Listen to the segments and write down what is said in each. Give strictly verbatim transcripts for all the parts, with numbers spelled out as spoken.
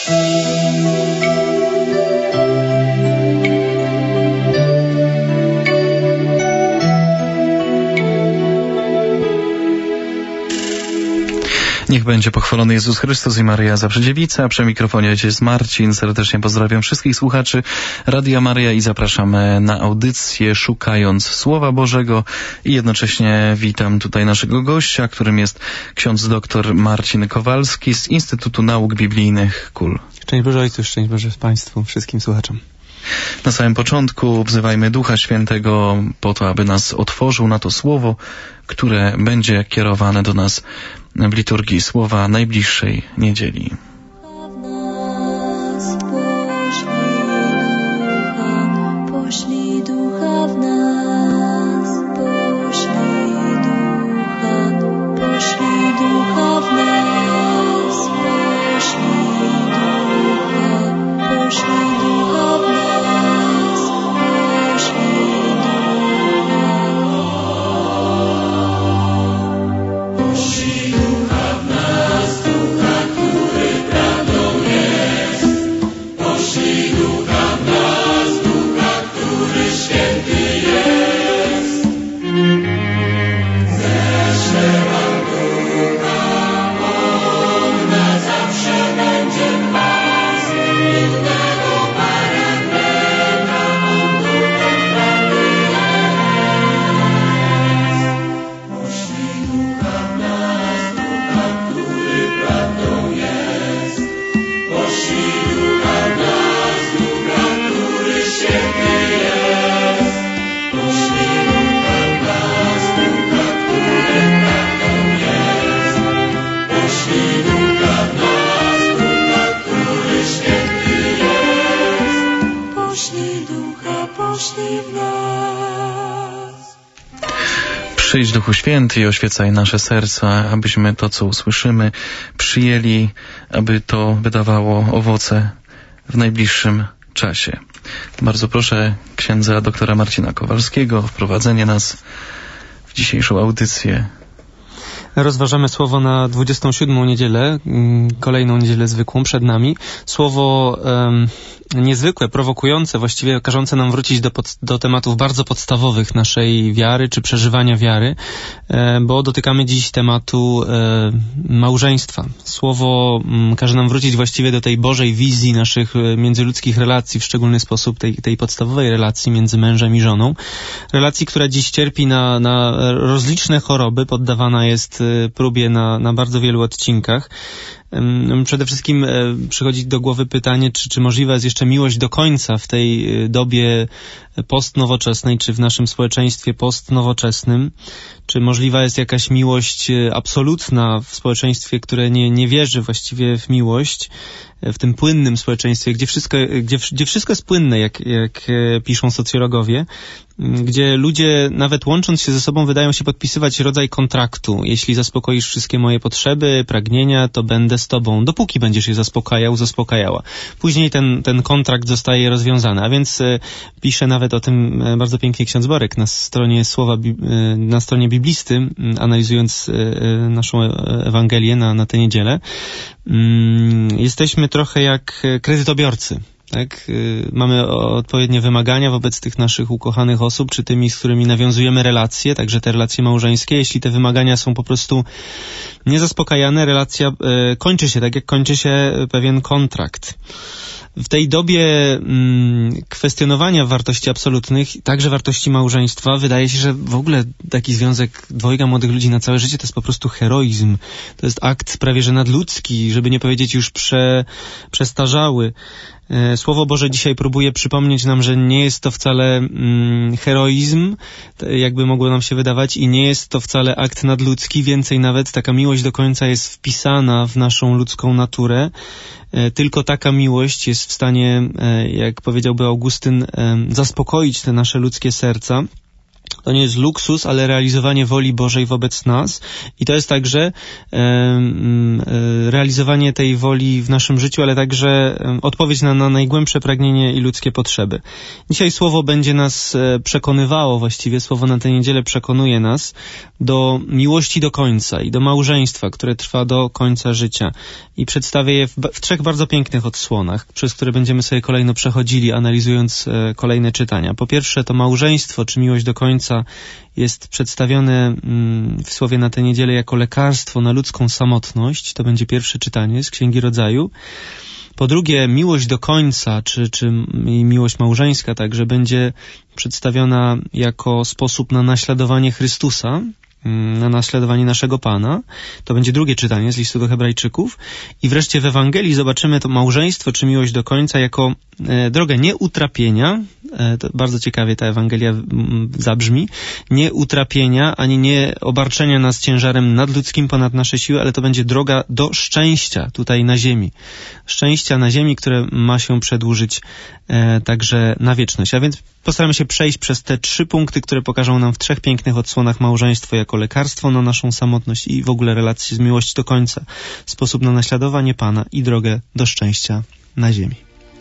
Niech będzie pochwalony Jezus Chrystus i Maryja Zawsze Dziewica, a przy mikrofonie ojciec Marcin. Serdecznie pozdrawiam wszystkich słuchaczy Radia Maryja i zapraszam na audycję Szukając Słowa Bożego i jednocześnie witam tutaj naszego gościa, którym jest ksiądz doktor Marcin Kowalski z Instytutu Nauk Biblijnych K U L. Szczęść Boże Ojcu, szczęść Boże Państwu, wszystkim słuchaczom. Na samym początku wzywajmy Ducha Świętego po to, aby nas otworzył na to słowo, które będzie kierowane do nas w liturgii słowa najbliższej niedzieli. Przyjdź Duchu Święty i oświecaj nasze serca, abyśmy to, co usłyszymy, przyjęli, aby to wydawało owoce w najbliższym czasie. Bardzo proszę księdza doktora Marcina Kowalskiego o wprowadzenie nas w dzisiejszą audycję. Rozważamy słowo na dwudziestą siódmą niedzielę, kolejną niedzielę zwykłą przed nami. Słowo um, niezwykłe, prowokujące, właściwie każące nam wrócić do, pod, do tematów bardzo podstawowych naszej wiary czy przeżywania wiary, e, bo dotykamy dziś tematu e, małżeństwa. Słowo m, każe nam wrócić właściwie do tej Bożej wizji naszych międzyludzkich relacji, w szczególny sposób tej, tej podstawowej relacji między mężem i żoną. Relacji, która dziś cierpi na, na rozliczne choroby, poddawana jest próbie na, na bardzo wielu odcinkach. Przede wszystkim przychodzi do głowy pytanie, czy, czy możliwa jest jeszcze miłość do końca w tej dobie postnowoczesnej, czy w naszym społeczeństwie postnowoczesnym? Czy możliwa jest jakaś miłość absolutna w społeczeństwie, które nie, nie wierzy właściwie w miłość, w tym płynnym społeczeństwie, gdzie wszystko, gdzie, gdzie wszystko jest płynne, jak, jak piszą socjologowie, gdzie ludzie, nawet łącząc się ze sobą, wydają się podpisywać rodzaj kontraktu. Jeśli zaspokoisz wszystkie moje potrzeby, pragnienia, to będę z tobą, dopóki będziesz je zaspokajał, zaspokajała. Później ten, ten kontrakt zostaje rozwiązany, a więc e, pisze nawet o tym e, bardzo pięknie ksiądz Borek na stronie słowa, e, na stronie Biblisty, e, analizując e, naszą Ewangelię na, na tę niedzielę. Mm, jesteśmy trochę jak kredytobiorcy. Tak? Mamy odpowiednie wymagania wobec tych naszych ukochanych osób, czy tymi, z którymi nawiązujemy relacje, także te relacje małżeńskie. Jeśli te wymagania są po prostu niezaspokajane, relacja e, kończy się tak, jak kończy się pewien kontrakt. W tej dobie mm, kwestionowania wartości absolutnych, także wartości małżeństwa, wydaje się, że w ogóle taki związek dwojga młodych ludzi na całe życie to jest po prostu heroizm. To jest akt prawie że nadludzki, żeby nie powiedzieć już prze, przestarzały. Słowo Boże dzisiaj próbuje przypomnieć nam, że nie jest to wcale mm, heroizm, jakby mogło nam się wydawać, i nie jest to wcale akt nadludzki. Więcej nawet, taka miłość do końca jest wpisana w naszą ludzką naturę. Tylko taka miłość jest w stanie, jak powiedziałby Augustyn, zaspokoić te nasze ludzkie serca. To nie jest luksus, ale realizowanie woli Bożej wobec nas. I to jest także e, e, realizowanie tej woli w naszym życiu, ale także e, odpowiedź na, na najgłębsze pragnienie i ludzkie potrzeby. Dzisiaj Słowo będzie nas e, przekonywało, właściwie Słowo na tę niedzielę przekonuje nas do miłości do końca i do małżeństwa, które trwa do końca życia. I przedstawię je w, w trzech bardzo pięknych odsłonach, przez które będziemy sobie kolejno przechodzili, analizując e, kolejne czytania. Po pierwsze, to małżeństwo, czy miłość do końca jest przedstawione mm, w Słowie na tę niedzielę jako lekarstwo na ludzką samotność. To będzie pierwsze czytanie z Księgi Rodzaju. Po drugie, miłość do końca, czy, czy miłość małżeńska także będzie przedstawiona jako sposób na naśladowanie Chrystusa, na naśladowanie naszego Pana. To będzie drugie czytanie z listu do Hebrajczyków. I wreszcie w Ewangelii zobaczymy to małżeństwo czy miłość do końca jako e, drogę nie utrapienia, e, to bardzo ciekawie ta Ewangelia m, zabrzmi, nie utrapienia, ani nie obarczenia nas ciężarem nadludzkim ponad nasze siły, ale to będzie droga do szczęścia tutaj na ziemi. Szczęścia na ziemi, które ma się przedłużyć e, także na wieczność. A więc postaramy się przejść przez te trzy punkty, które pokażą nam w trzech pięknych odsłonach małżeństwo jako lekarstwo na naszą samotność i w ogóle relacje z miłości do końca, sposób na naśladowanie Pana i drogę do szczęścia na ziemi.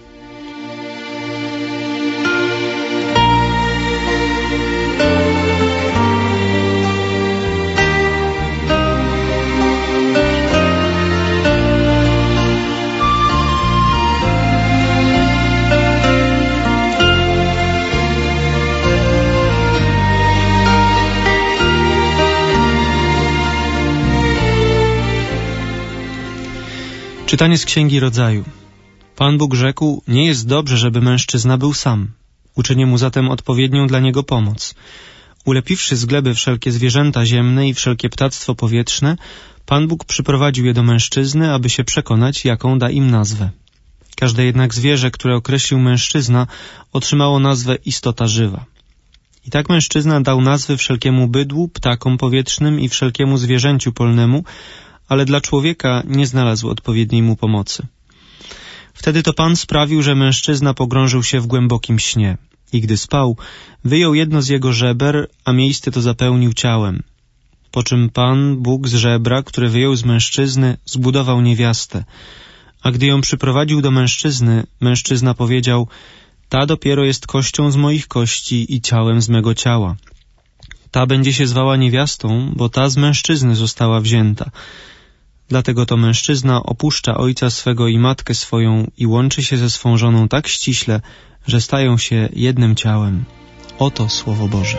Czytanie z Księgi Rodzaju. Pan Bóg rzekł, nie jest dobrze, żeby mężczyzna był sam. Uczynię mu zatem odpowiednią dla niego pomoc. Ulepiwszy z gleby wszelkie zwierzęta ziemne i wszelkie ptactwo powietrzne, Pan Bóg przyprowadził je do mężczyzny, aby się przekonać, jaką da im nazwę. Każde jednak zwierzę, które określił mężczyzna, otrzymało nazwę istota żywa. I tak mężczyzna dał nazwy wszelkiemu bydłu, ptakom powietrznym i wszelkiemu zwierzęciu polnemu, ale dla człowieka nie znalazł odpowiedniej mu pomocy. Wtedy to Pan sprawił, że mężczyzna pogrążył się w głębokim śnie i gdy spał, wyjął jedno z jego żeber, a miejsce to zapełnił ciałem. Po czym Pan Bóg z żebra, które wyjął z mężczyzny, zbudował niewiastę. A gdy ją przyprowadził do mężczyzny, mężczyzna powiedział, ta dopiero jest kością z moich kości i ciałem z mego ciała. Ta będzie się zwała niewiastą, bo ta z mężczyzny została wzięta. Dlatego to mężczyzna opuszcza ojca swego i matkę swoją i łączy się ze swą żoną tak ściśle, że stają się jednym ciałem. Oto Słowo Boże.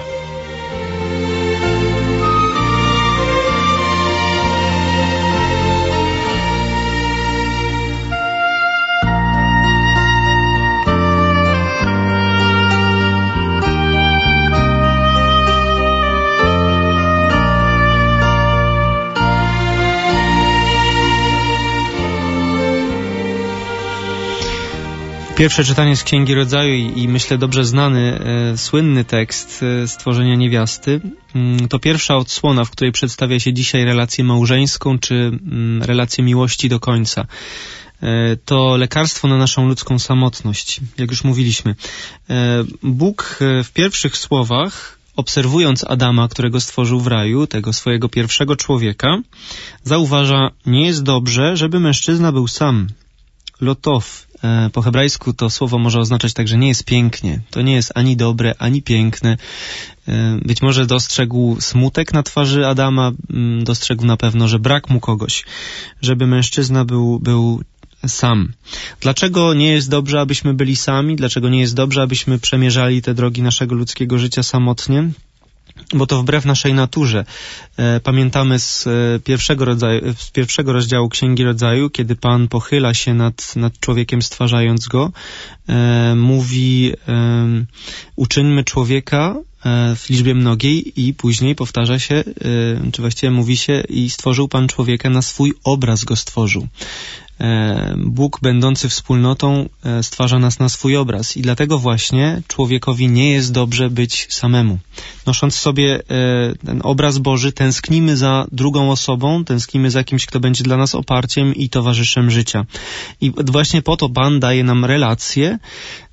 Pierwsze czytanie z Księgi Rodzaju i, i myślę dobrze znany, e, słynny tekst e, stworzenia niewiasty, mm, to pierwsza odsłona, w której przedstawia się dzisiaj relację małżeńską czy mm, relację miłości do końca. E, to lekarstwo na naszą ludzką samotność, jak już mówiliśmy. E, Bóg e, w pierwszych słowach, obserwując Adama, którego stworzył w raju, tego swojego pierwszego człowieka, zauważa, nie jest dobrze, żeby mężczyzna był sam. Lotow. Po hebrajsku to słowo może oznaczać także nie jest pięknie. To nie jest ani dobre, ani piękne. Być może dostrzegł smutek na twarzy Adama, dostrzegł na pewno, że brak mu kogoś, żeby mężczyzna był, był sam. Dlaczego nie jest dobrze, abyśmy byli sami? Dlaczego nie jest dobrze, abyśmy przemierzali te drogi naszego ludzkiego życia samotnie? Bo to wbrew naszej naturze. E, pamiętamy z pierwszego, rodzaju, z pierwszego rozdziału Księgi Rodzaju, kiedy Pan pochyla się nad, nad człowiekiem, stwarzając go, e, mówi e, uczyńmy człowieka e, w liczbie mnogiej i później powtarza się, e, czy właściwie mówi się i stworzył Pan człowieka, na swój obraz go stworzył. Bóg, będący wspólnotą, stwarza nas na swój obraz i dlatego właśnie człowiekowi nie jest dobrze być samemu. Nosząc sobie ten obraz Boży, tęsknimy za drugą osobą, tęsknimy za kimś, kto będzie dla nas oparciem i towarzyszem życia. I właśnie po to Pan daje nam relacje,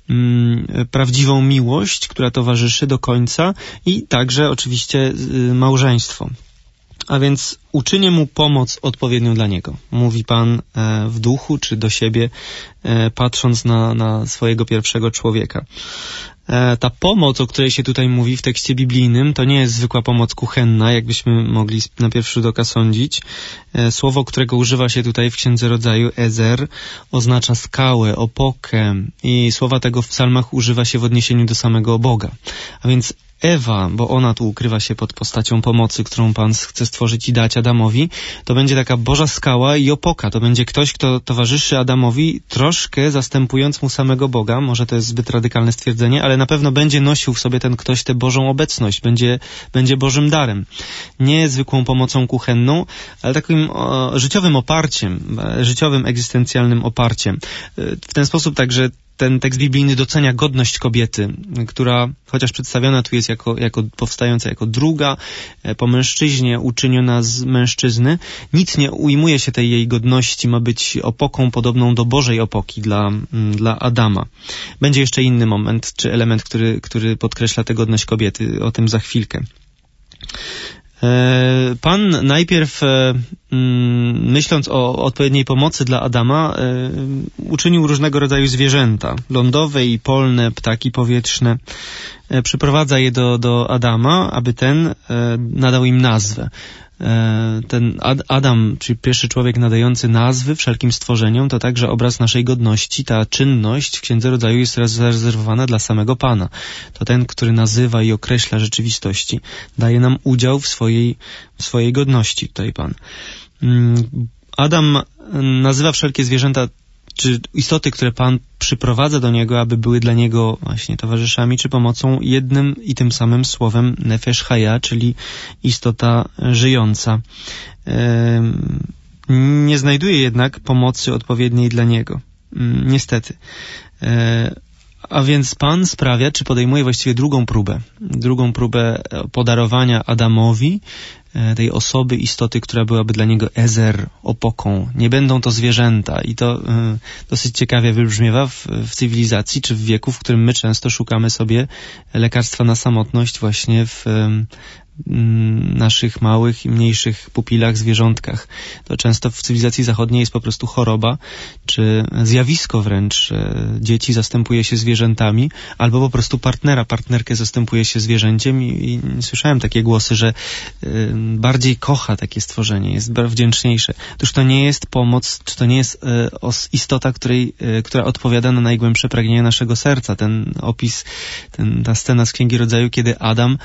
mm, prawdziwą miłość, która towarzyszy do końca i także oczywiście y, małżeństwo. A więc uczynię mu pomoc odpowiednią dla niego. Mówi Pan e, w duchu czy do siebie, e, patrząc na, na swojego pierwszego człowieka. E, ta pomoc, o której się tutaj mówi w tekście biblijnym, to nie jest zwykła pomoc kuchenna, jakbyśmy mogli na pierwszy rzut oka sądzić. E, słowo, którego używa się tutaj w Księdze Rodzaju, ezer, oznacza skałę, opokę i słowa tego w psalmach używa się w odniesieniu do samego Boga. A więc Ewa, bo ona tu ukrywa się pod postacią pomocy, którą Pan chce stworzyć i dać Adamowi, to będzie taka Boża skała i opoka. To będzie ktoś, kto towarzyszy Adamowi, troszkę zastępując mu samego Boga. Może to jest zbyt radykalne stwierdzenie, ale na pewno będzie nosił w sobie ten ktoś tę Bożą obecność. Będzie, będzie Bożym darem. Nie zwykłą pomocą kuchenną, ale takim o, życiowym oparciem, życiowym, egzystencjalnym oparciem. W ten sposób także ten tekst biblijny docenia godność kobiety, która chociaż przedstawiona tu jest jako, jako powstająca jako druga po mężczyźnie, uczyniona z mężczyzny, nic nie ujmuje się tej jej godności, ma być opoką podobną do Bożej opoki dla, dla Adama. Będzie jeszcze inny moment, czy element, który, który podkreśla tę godność kobiety, o tym za chwilkę. Pan najpierw, myśląc o odpowiedniej pomocy dla Adama, uczynił różnego rodzaju zwierzęta, lądowe i polne, ptaki powietrzne. Przyprowadza je do, do Adama, aby ten nadał im nazwę. Ten Adam, czyli pierwszy człowiek nadający nazwy wszelkim stworzeniom, to także obraz naszej godności. Ta czynność w Księdze Rodzaju jest zarezerwowana dla samego Pana. To ten, który nazywa i określa rzeczywistości. Daje nam udział w swojej, w swojej godności, tutaj Pan. Adam nazywa wszelkie zwierzęta czy istoty, które Pan przyprowadza do niego, aby były dla niego właśnie towarzyszami, czy pomocą, jednym i tym samym słowem nefesh chaya, czyli istota żyjąca. Nie znajduje jednak pomocy odpowiedniej dla niego. Niestety. A więc Pan sprawia, czy podejmuje właściwie drugą próbę. Drugą próbę podarowania Adamowi tej osoby, istoty, która byłaby dla niego ezer, opoką. Nie będą to zwierzęta i to y, dosyć ciekawie wybrzmiewa w, w cywilizacji, czy w wieku, w którym my często szukamy sobie lekarstwa na samotność właśnie w y, naszych małych i mniejszych pupilach, zwierzątkach. To często w cywilizacji zachodniej jest po prostu choroba, czy zjawisko wręcz. Dzieci zastępuje się zwierzętami, albo po prostu partnera, partnerkę zastępuje się zwierzęciem i, i słyszałem takie głosy, że y, bardziej kocha takie stworzenie, jest wdzięczniejsze. Otóż to nie jest pomoc, czy to nie jest y, os, istota, której, y, która odpowiada na najgłębsze pragnienia naszego serca. Ten opis, ten, ta scena z Księgi Rodzaju, kiedy Adam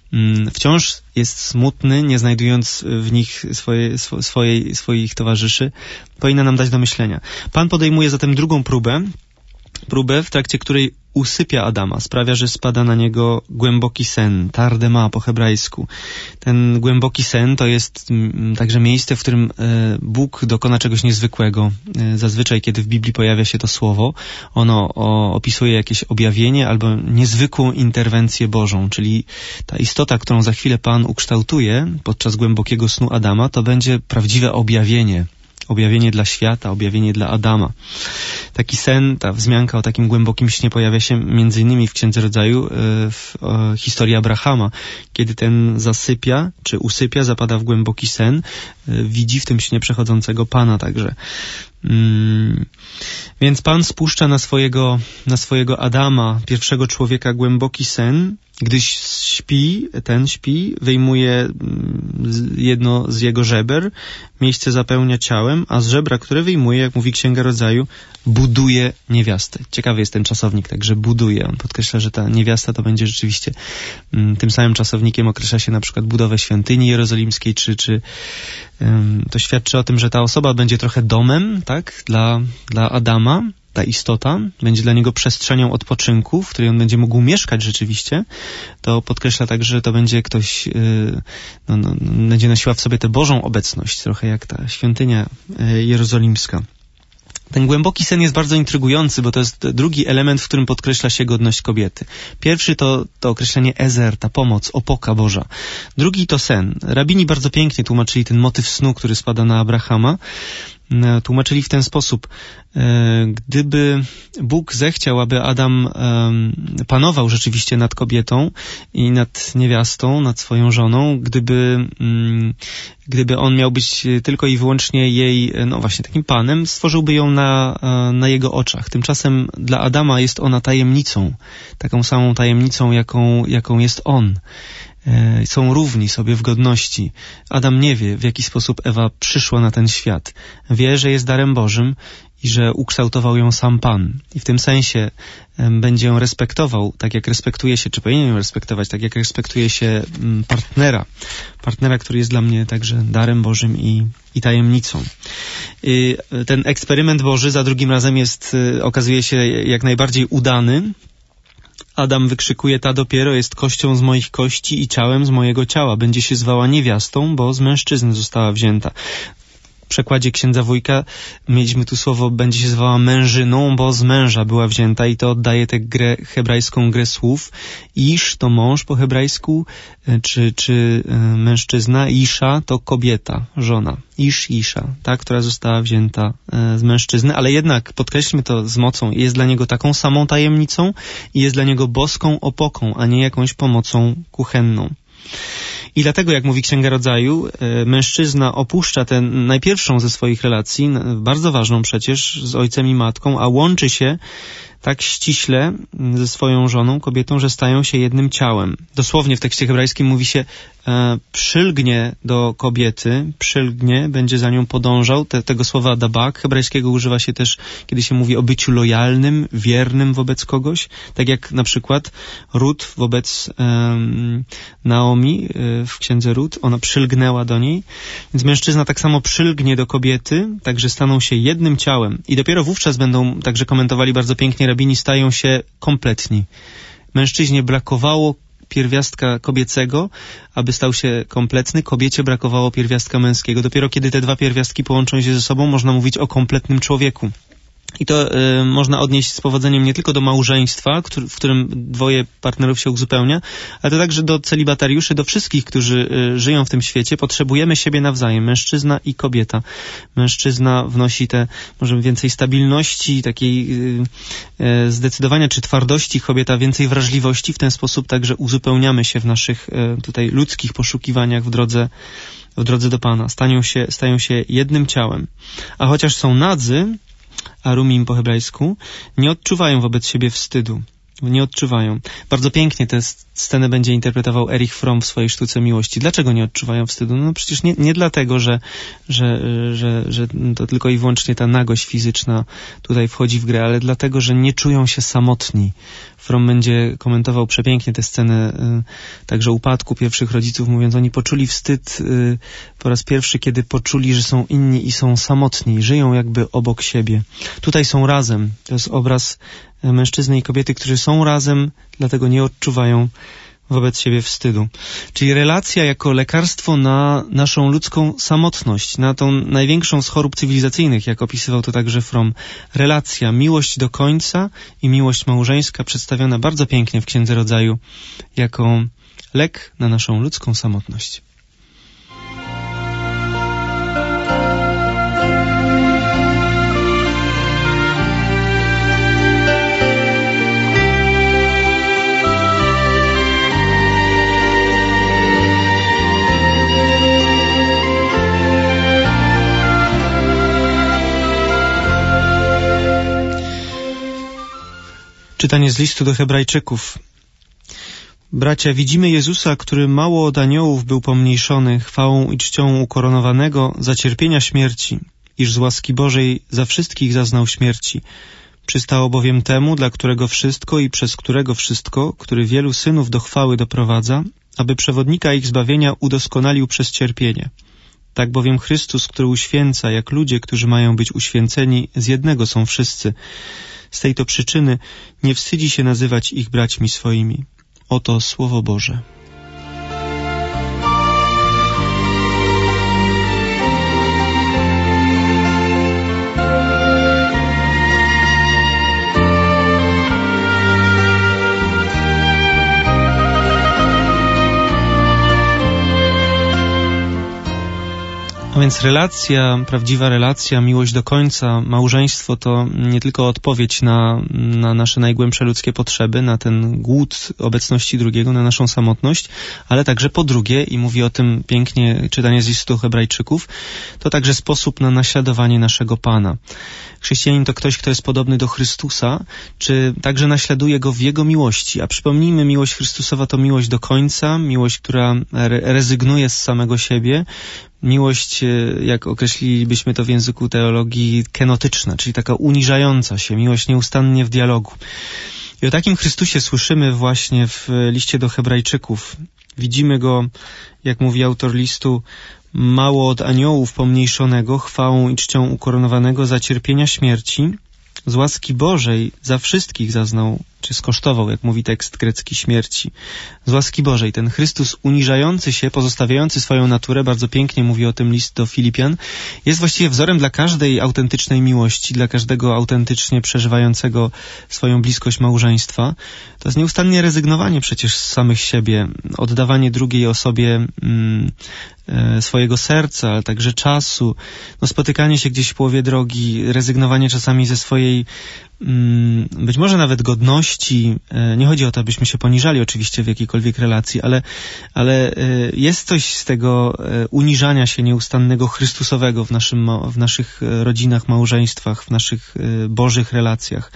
wciąż jest smutny, nie znajdując w nich swoje, swo, swojej, swoich towarzyszy, powinna nam dać do myślenia. Pan podejmuje zatem drugą próbę, próbę, w trakcie której usypia Adama, sprawia, że spada na niego głęboki sen, tardema po hebrajsku. Ten głęboki sen to jest m, także miejsce, w którym e, Bóg dokona czegoś niezwykłego. E, zazwyczaj, kiedy w Biblii pojawia się to słowo, ono o, opisuje jakieś objawienie albo niezwykłą interwencję Bożą, czyli ta istota, którą za chwilę Pan ukształtuje podczas głębokiego snu Adama, to będzie prawdziwe objawienie. Objawienie dla świata, objawienie dla Adama. Taki sen, ta wzmianka o takim głębokim śnie pojawia się między innymi w Księdze Rodzaju w historii Abrahama. Kiedy ten zasypia, czy usypia, zapada w głęboki sen, widzi w tym śnie przechodzącego Pana także. Hmm. Więc Pan spuszcza na swojego, na swojego Adama, pierwszego człowieka, głęboki sen. Gdyś śpi, ten śpi, wyjmuje jedno z jego żeber, miejsce zapełnia ciałem, a z żebra, które wyjmuje, jak mówi Księga Rodzaju, buduje niewiastę. Ciekawy jest ten czasownik, także buduje. On podkreśla, że ta niewiasta to będzie rzeczywiście um, tym samym czasownikiem określa się na przykład budowę świątyni jerozolimskiej, czy, czy um, to świadczy o tym, że ta osoba będzie trochę domem, tak, dla, dla Adama. Ta istota będzie dla niego przestrzenią odpoczynku, w której on będzie mógł mieszkać rzeczywiście. To podkreśla także, że to będzie ktoś, yy, no, no, będzie nosiła w sobie tę Bożą obecność, trochę jak ta świątynia yy, jerozolimska. Ten głęboki sen jest bardzo intrygujący, bo to jest drugi element, w którym podkreśla się godność kobiety. Pierwszy to, to określenie ezer, ta pomoc, opoka Boża. Drugi to sen. Rabini bardzo pięknie tłumaczyli ten motyw snu, który spada na Abrahama. tłumaczyli w ten sposób. Gdyby Bóg zechciał, aby Adam panował rzeczywiście nad kobietą i nad niewiastą, nad swoją żoną, gdyby, gdyby on miał być tylko i wyłącznie jej, no właśnie takim panem, stworzyłby ją na, na jego oczach. Tymczasem dla Adama jest ona tajemnicą, taką samą tajemnicą, jaką, jaką jest on. Są równi sobie w godności. Adam nie wie, w jaki sposób Ewa przyszła na ten świat. Wie, że jest darem Bożym i że ukształtował ją sam Pan. I w tym sensie będzie ją respektował, tak jak respektuje się, czy powinien ją respektować, tak jak respektuje się partnera. Partnera, który jest dla mnie także darem Bożym i, i tajemnicą. I ten eksperyment Boży za drugim razem jest, okazuje się jak najbardziej udany. Adam wykrzykuje, ta dopiero jest kością z moich kości i ciałem z mojego ciała. Będzie się zwała niewiastą, bo z mężczyzny została wzięta. W przekładzie księdza Wójka mieliśmy tu słowo, będzie się zwała mężyną, bo z męża była wzięta i to oddaje tę grę, hebrajską grę słów. Isz to mąż po hebrajsku, czy, czy mężczyzna. Isza to kobieta, żona. Isz, Isza, ta, która została wzięta z mężczyzny, ale jednak podkreślmy to z mocą, jest dla niego taką samą tajemnicą i jest dla niego boską opoką, a nie jakąś pomocą kuchenną. I dlatego, jak mówi Księga Rodzaju, mężczyzna opuszcza tę najpierwszą ze swoich relacji, bardzo ważną przecież, z ojcem i matką, a łączy się tak ściśle ze swoją żoną, kobietą, że stają się jednym ciałem. Dosłownie w tekście hebrajskim mówi się e, przylgnie do kobiety, przylgnie, będzie za nią podążał. Te, tego słowa dabak hebrajskiego używa się też, kiedy się mówi o byciu lojalnym, wiernym wobec kogoś. Tak jak na przykład Rut wobec e, Naomi e, w księdze Rut, ona przylgnęła do niej. Więc mężczyzna tak samo przylgnie do kobiety, także staną się jednym ciałem. I dopiero wówczas będą, także komentowali bardzo pięknie rabini, stają się kompletni. Mężczyźnie brakowało pierwiastka kobiecego, aby stał się kompletny, kobiecie brakowało pierwiastka męskiego. Dopiero kiedy te dwa pierwiastki połączą się ze sobą, można mówić o kompletnym człowieku. I to y, można odnieść z powodzeniem nie tylko do małżeństwa, który, w którym dwoje partnerów się uzupełnia, ale to także do celibatariuszy, do wszystkich, którzy y, żyją w tym świecie. Potrzebujemy siebie nawzajem, mężczyzna i kobieta. Mężczyzna wnosi te, może więcej stabilności, takiej y, y, zdecydowania czy twardości, kobieta więcej wrażliwości. W ten sposób także uzupełniamy się w naszych y, tutaj ludzkich poszukiwaniach w drodze w drodze do Pana. Stają się, stają się jednym ciałem. A chociaż są nadzy, arumim po hebrajsku, nie odczuwają wobec siebie wstydu. Nie odczuwają. Bardzo pięknie tę scenę będzie interpretował Erich Fromm w swojej sztuce miłości. Dlaczego nie odczuwają wstydu? No przecież nie, nie dlatego, że, że, że, że to tylko i wyłącznie ta nagość fizyczna tutaj wchodzi w grę, ale dlatego, że nie czują się samotni. Fromm będzie komentował przepięknie tę scenę y, także upadku pierwszych rodziców, mówiąc, oni poczuli wstyd y, po raz pierwszy, kiedy poczuli, że są inni i są samotni, żyją jakby obok siebie. Tutaj są razem. To jest obraz mężczyzny i kobiety, którzy są razem, dlatego nie odczuwają wobec siebie wstydu. Czyli relacja jako lekarstwo na naszą ludzką samotność, na tą największą z chorób cywilizacyjnych, jak opisywał to także Fromm. Relacja, miłość do końca i miłość małżeńska przedstawiona bardzo pięknie w Księdze Rodzaju jako lek na naszą ludzką samotność. Czytanie z listu do Hebrajczyków. Bracia, widzimy Jezusa, który mało od aniołów był pomniejszony, chwałą i czcią ukoronowanego za cierpienia śmierci, iż z łaski Bożej za wszystkich zaznał śmierci. Przystało bowiem temu, dla którego wszystko i przez którego wszystko, który wielu synów do chwały doprowadza, aby przewodnika ich zbawienia udoskonalił przez cierpienie. Tak bowiem Chrystus, który uświęca, jak ludzie, którzy mają być uświęceni, z jednego są wszyscy. Z tej to przyczyny nie wstydzi się nazywać ich braćmi swoimi. Oto Słowo Boże. Więc relacja, prawdziwa relacja, miłość do końca, małżeństwo to nie tylko odpowiedź na, na nasze najgłębsze ludzkie potrzeby, na ten głód obecności drugiego, na naszą samotność, ale także po drugie, i mówi o tym pięknie czytanie z listu Hebrajczyków, to także sposób na naśladowanie naszego Pana. Chrześcijanin to ktoś, kto jest podobny do Chrystusa, czy także naśladuje Go w Jego miłości. A przypomnijmy, miłość Chrystusowa to miłość do końca, miłość, która rezygnuje z samego siebie, miłość, jak określilibyśmy to w języku teologii, kenotyczna, czyli taka uniżająca się, miłość nieustannie w dialogu. I o takim Chrystusie słyszymy właśnie w liście do Hebrajczyków. Widzimy Go, jak mówi autor listu, mało od aniołów pomniejszonego, chwałą i czcią ukoronowanego za cierpienia śmierci, z łaski Bożej za wszystkich zaznał, czy skosztował, jak mówi tekst grecki, śmierci. Z łaski Bożej. Ten Chrystus uniżający się, pozostawiający swoją naturę, bardzo pięknie mówi o tym list do Filipian, jest właściwie wzorem dla każdej autentycznej miłości, dla każdego autentycznie przeżywającego swoją bliskość małżeństwa. To jest nieustannie rezygnowanie przecież z samych siebie, oddawanie drugiej osobie mm, e, swojego serca, ale także czasu, no, spotykanie się gdzieś w połowie drogi, rezygnowanie czasami ze swojej być może nawet godności. Nie chodzi o to, abyśmy się poniżali oczywiście w jakiejkolwiek relacji, ale, ale jest coś z tego uniżania się nieustannego Chrystusowego w, naszym, w naszych rodzinach, małżeństwach, w naszych bożych relacjach.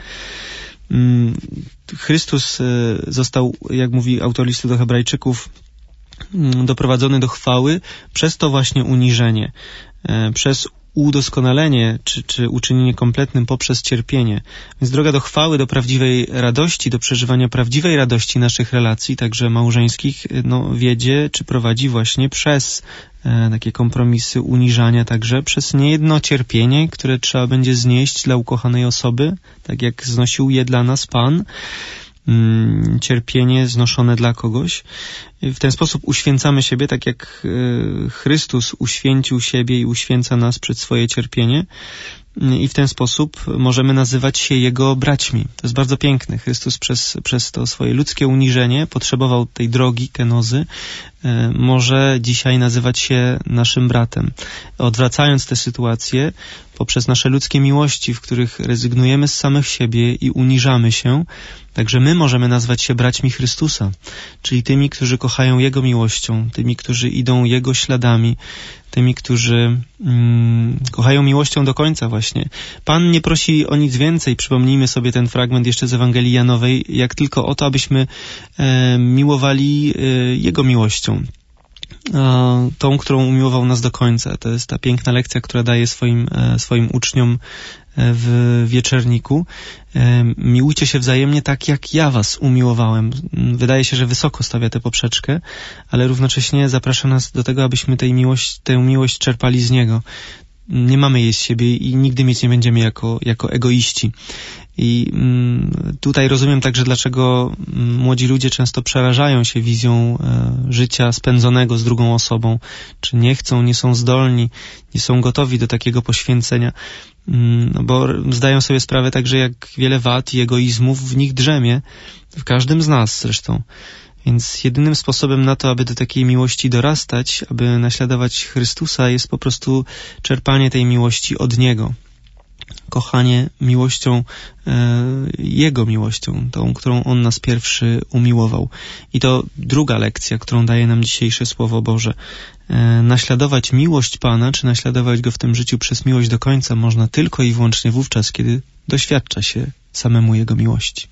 Chrystus został, jak mówi autor listu do Hebrajczyków, doprowadzony do chwały przez to właśnie uniżenie, przez udoskonalenie, czy, czy uczynienie kompletnym poprzez cierpienie. Więc droga do chwały, do prawdziwej radości, do przeżywania prawdziwej radości naszych relacji, także małżeńskich, no, wiedzie, czy prowadzi właśnie przez e, takie kompromisy, uniżania, także przez niejedno cierpienie, które trzeba będzie znieść dla ukochanej osoby, tak jak znosił je dla nas Pan. Cierpienie znoszone dla kogoś. W ten sposób uświęcamy siebie, tak jak Chrystus uświęcił siebie i uświęca nas przed swoje cierpienie. I w ten sposób możemy nazywać się Jego braćmi. To jest bardzo piękne. Chrystus przez, przez to swoje ludzkie uniżenie potrzebował tej drogi, kenozy. Może dzisiaj nazywać się naszym bratem. Odwracając tę sytuację poprzez nasze ludzkie miłości, w których rezygnujemy z samych siebie i uniżamy się, także my możemy nazwać się braćmi Chrystusa, czyli tymi, którzy kochają Jego miłością, tymi, którzy idą Jego śladami, tymi, którzy mm, kochają miłością do końca właśnie. Pan nie prosi o nic więcej, przypomnijmy sobie ten fragment jeszcze z Ewangelii Janowej, jak tylko o to, abyśmy e, miłowali e, Jego miłością. E, tą, którą umiłował nas do końca. To jest ta piękna lekcja, która daje swoim, e, swoim uczniom w wieczerniku. Miłujcie się wzajemnie tak, jak ja was umiłowałem. Wydaje się, że wysoko stawia tę poprzeczkę, ale równocześnie zaprasza nas do tego, abyśmy tej miłość, tę miłość czerpali z Niego. Nie mamy jej z siebie i nigdy mieć nie będziemy jako, jako egoiści. I mm, tutaj rozumiem także, dlaczego młodzi ludzie często przerażają się wizją e, życia spędzonego z drugą osobą, czy nie chcą, nie są zdolni, nie są gotowi do takiego poświęcenia, mm, no bo zdają sobie sprawę także, jak wiele wad i egoizmów w nich drzemie, w każdym z nas zresztą. Więc jedynym sposobem na to, aby do takiej miłości dorastać, aby naśladować Chrystusa, jest po prostu czerpanie tej miłości od Niego. Kochanie miłością, e, Jego miłością, tą, którą On nas pierwszy umiłował. I to druga lekcja, którą daje nam dzisiejsze Słowo Boże. E, naśladować miłość Pana, czy naśladować Go w tym życiu przez miłość do końca można tylko i wyłącznie wówczas, kiedy doświadcza się samemu Jego miłości.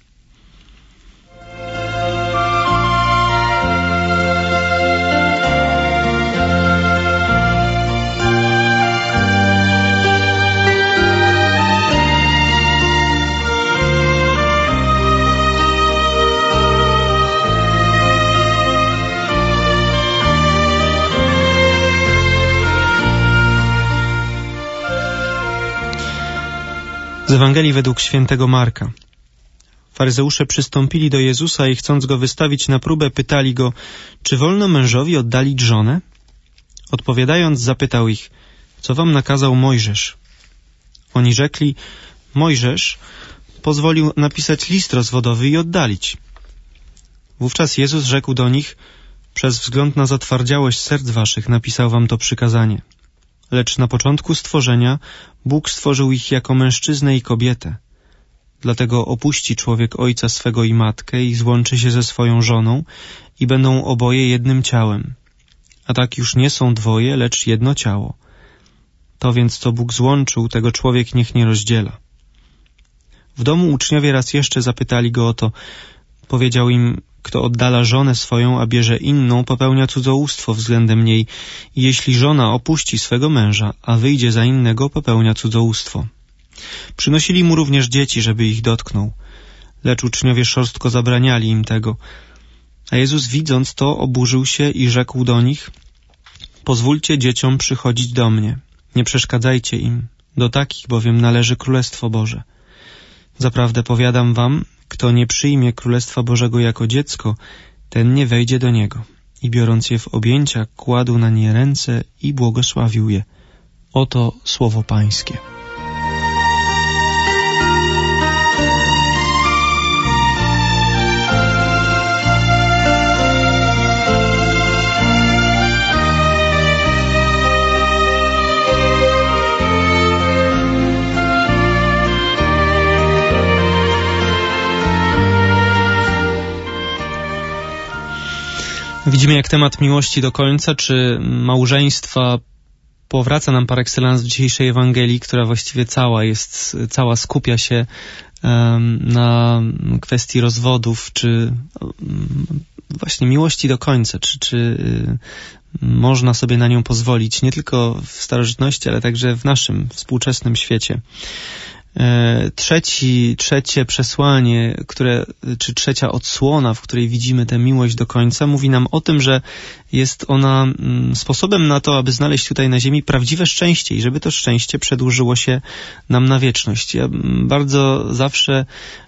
Z Ewangelii według świętego Marka. Faryzeusze przystąpili do Jezusa i chcąc Go wystawić na próbę, pytali Go, czy wolno mężowi oddalić żonę? Odpowiadając, zapytał ich, co wam nakazał Mojżesz? Oni rzekli, Mojżesz pozwolił napisać list rozwodowy i oddalić. Wówczas Jezus rzekł do nich, przez wzgląd na zatwardziałość serc waszych napisał wam to przykazanie. lecz na początku stworzenia Bóg stworzył ich jako mężczyznę i kobietę. Dlatego opuści człowiek ojca swego i matkę i złączy się ze swoją żoną i będą oboje jednym ciałem. A tak już nie są dwoje, lecz jedno ciało. To więc, co Bóg złączył, tego człowiek niech nie rozdziela. W domu uczniowie raz jeszcze zapytali go o to. Powiedział im, kto oddala żonę swoją, a bierze inną, popełnia cudzołóstwo względem niej. I jeśli żona opuści swego męża, a wyjdzie za innego, popełnia cudzołóstwo. Przynosili mu również dzieci, żeby ich dotknął. Lecz uczniowie szorstko zabraniali im tego. A Jezus, widząc to, oburzył się i rzekł do nich: pozwólcie dzieciom przychodzić do mnie. Nie przeszkadzajcie im. Do takich bowiem należy Królestwo Boże. Zaprawdę powiadam wam, kto nie przyjmie Królestwa Bożego jako dziecko, ten nie wejdzie do niego. I biorąc je w objęcia, kładł na nie ręce i błogosławił je. Oto słowo Pańskie. Widzimy, jak temat miłości do końca, czy małżeństwa powraca nam par excellence w dzisiejszej Ewangelii, która właściwie cała jest, cała skupia się um, na kwestii rozwodów, czy um, właśnie miłości do końca, czy, czy y, można sobie na nią pozwolić, nie tylko w starożytności, ale także w naszym współczesnym świecie. Trzeci, trzecie przesłanie, które, czy trzecia odsłona, w której widzimy tę miłość do końca, mówi nam o tym, że jest ona sposobem na to, aby znaleźć tutaj na ziemi prawdziwe szczęście i żeby to szczęście przedłużyło się nam na wieczność. Ja bardzo zawsze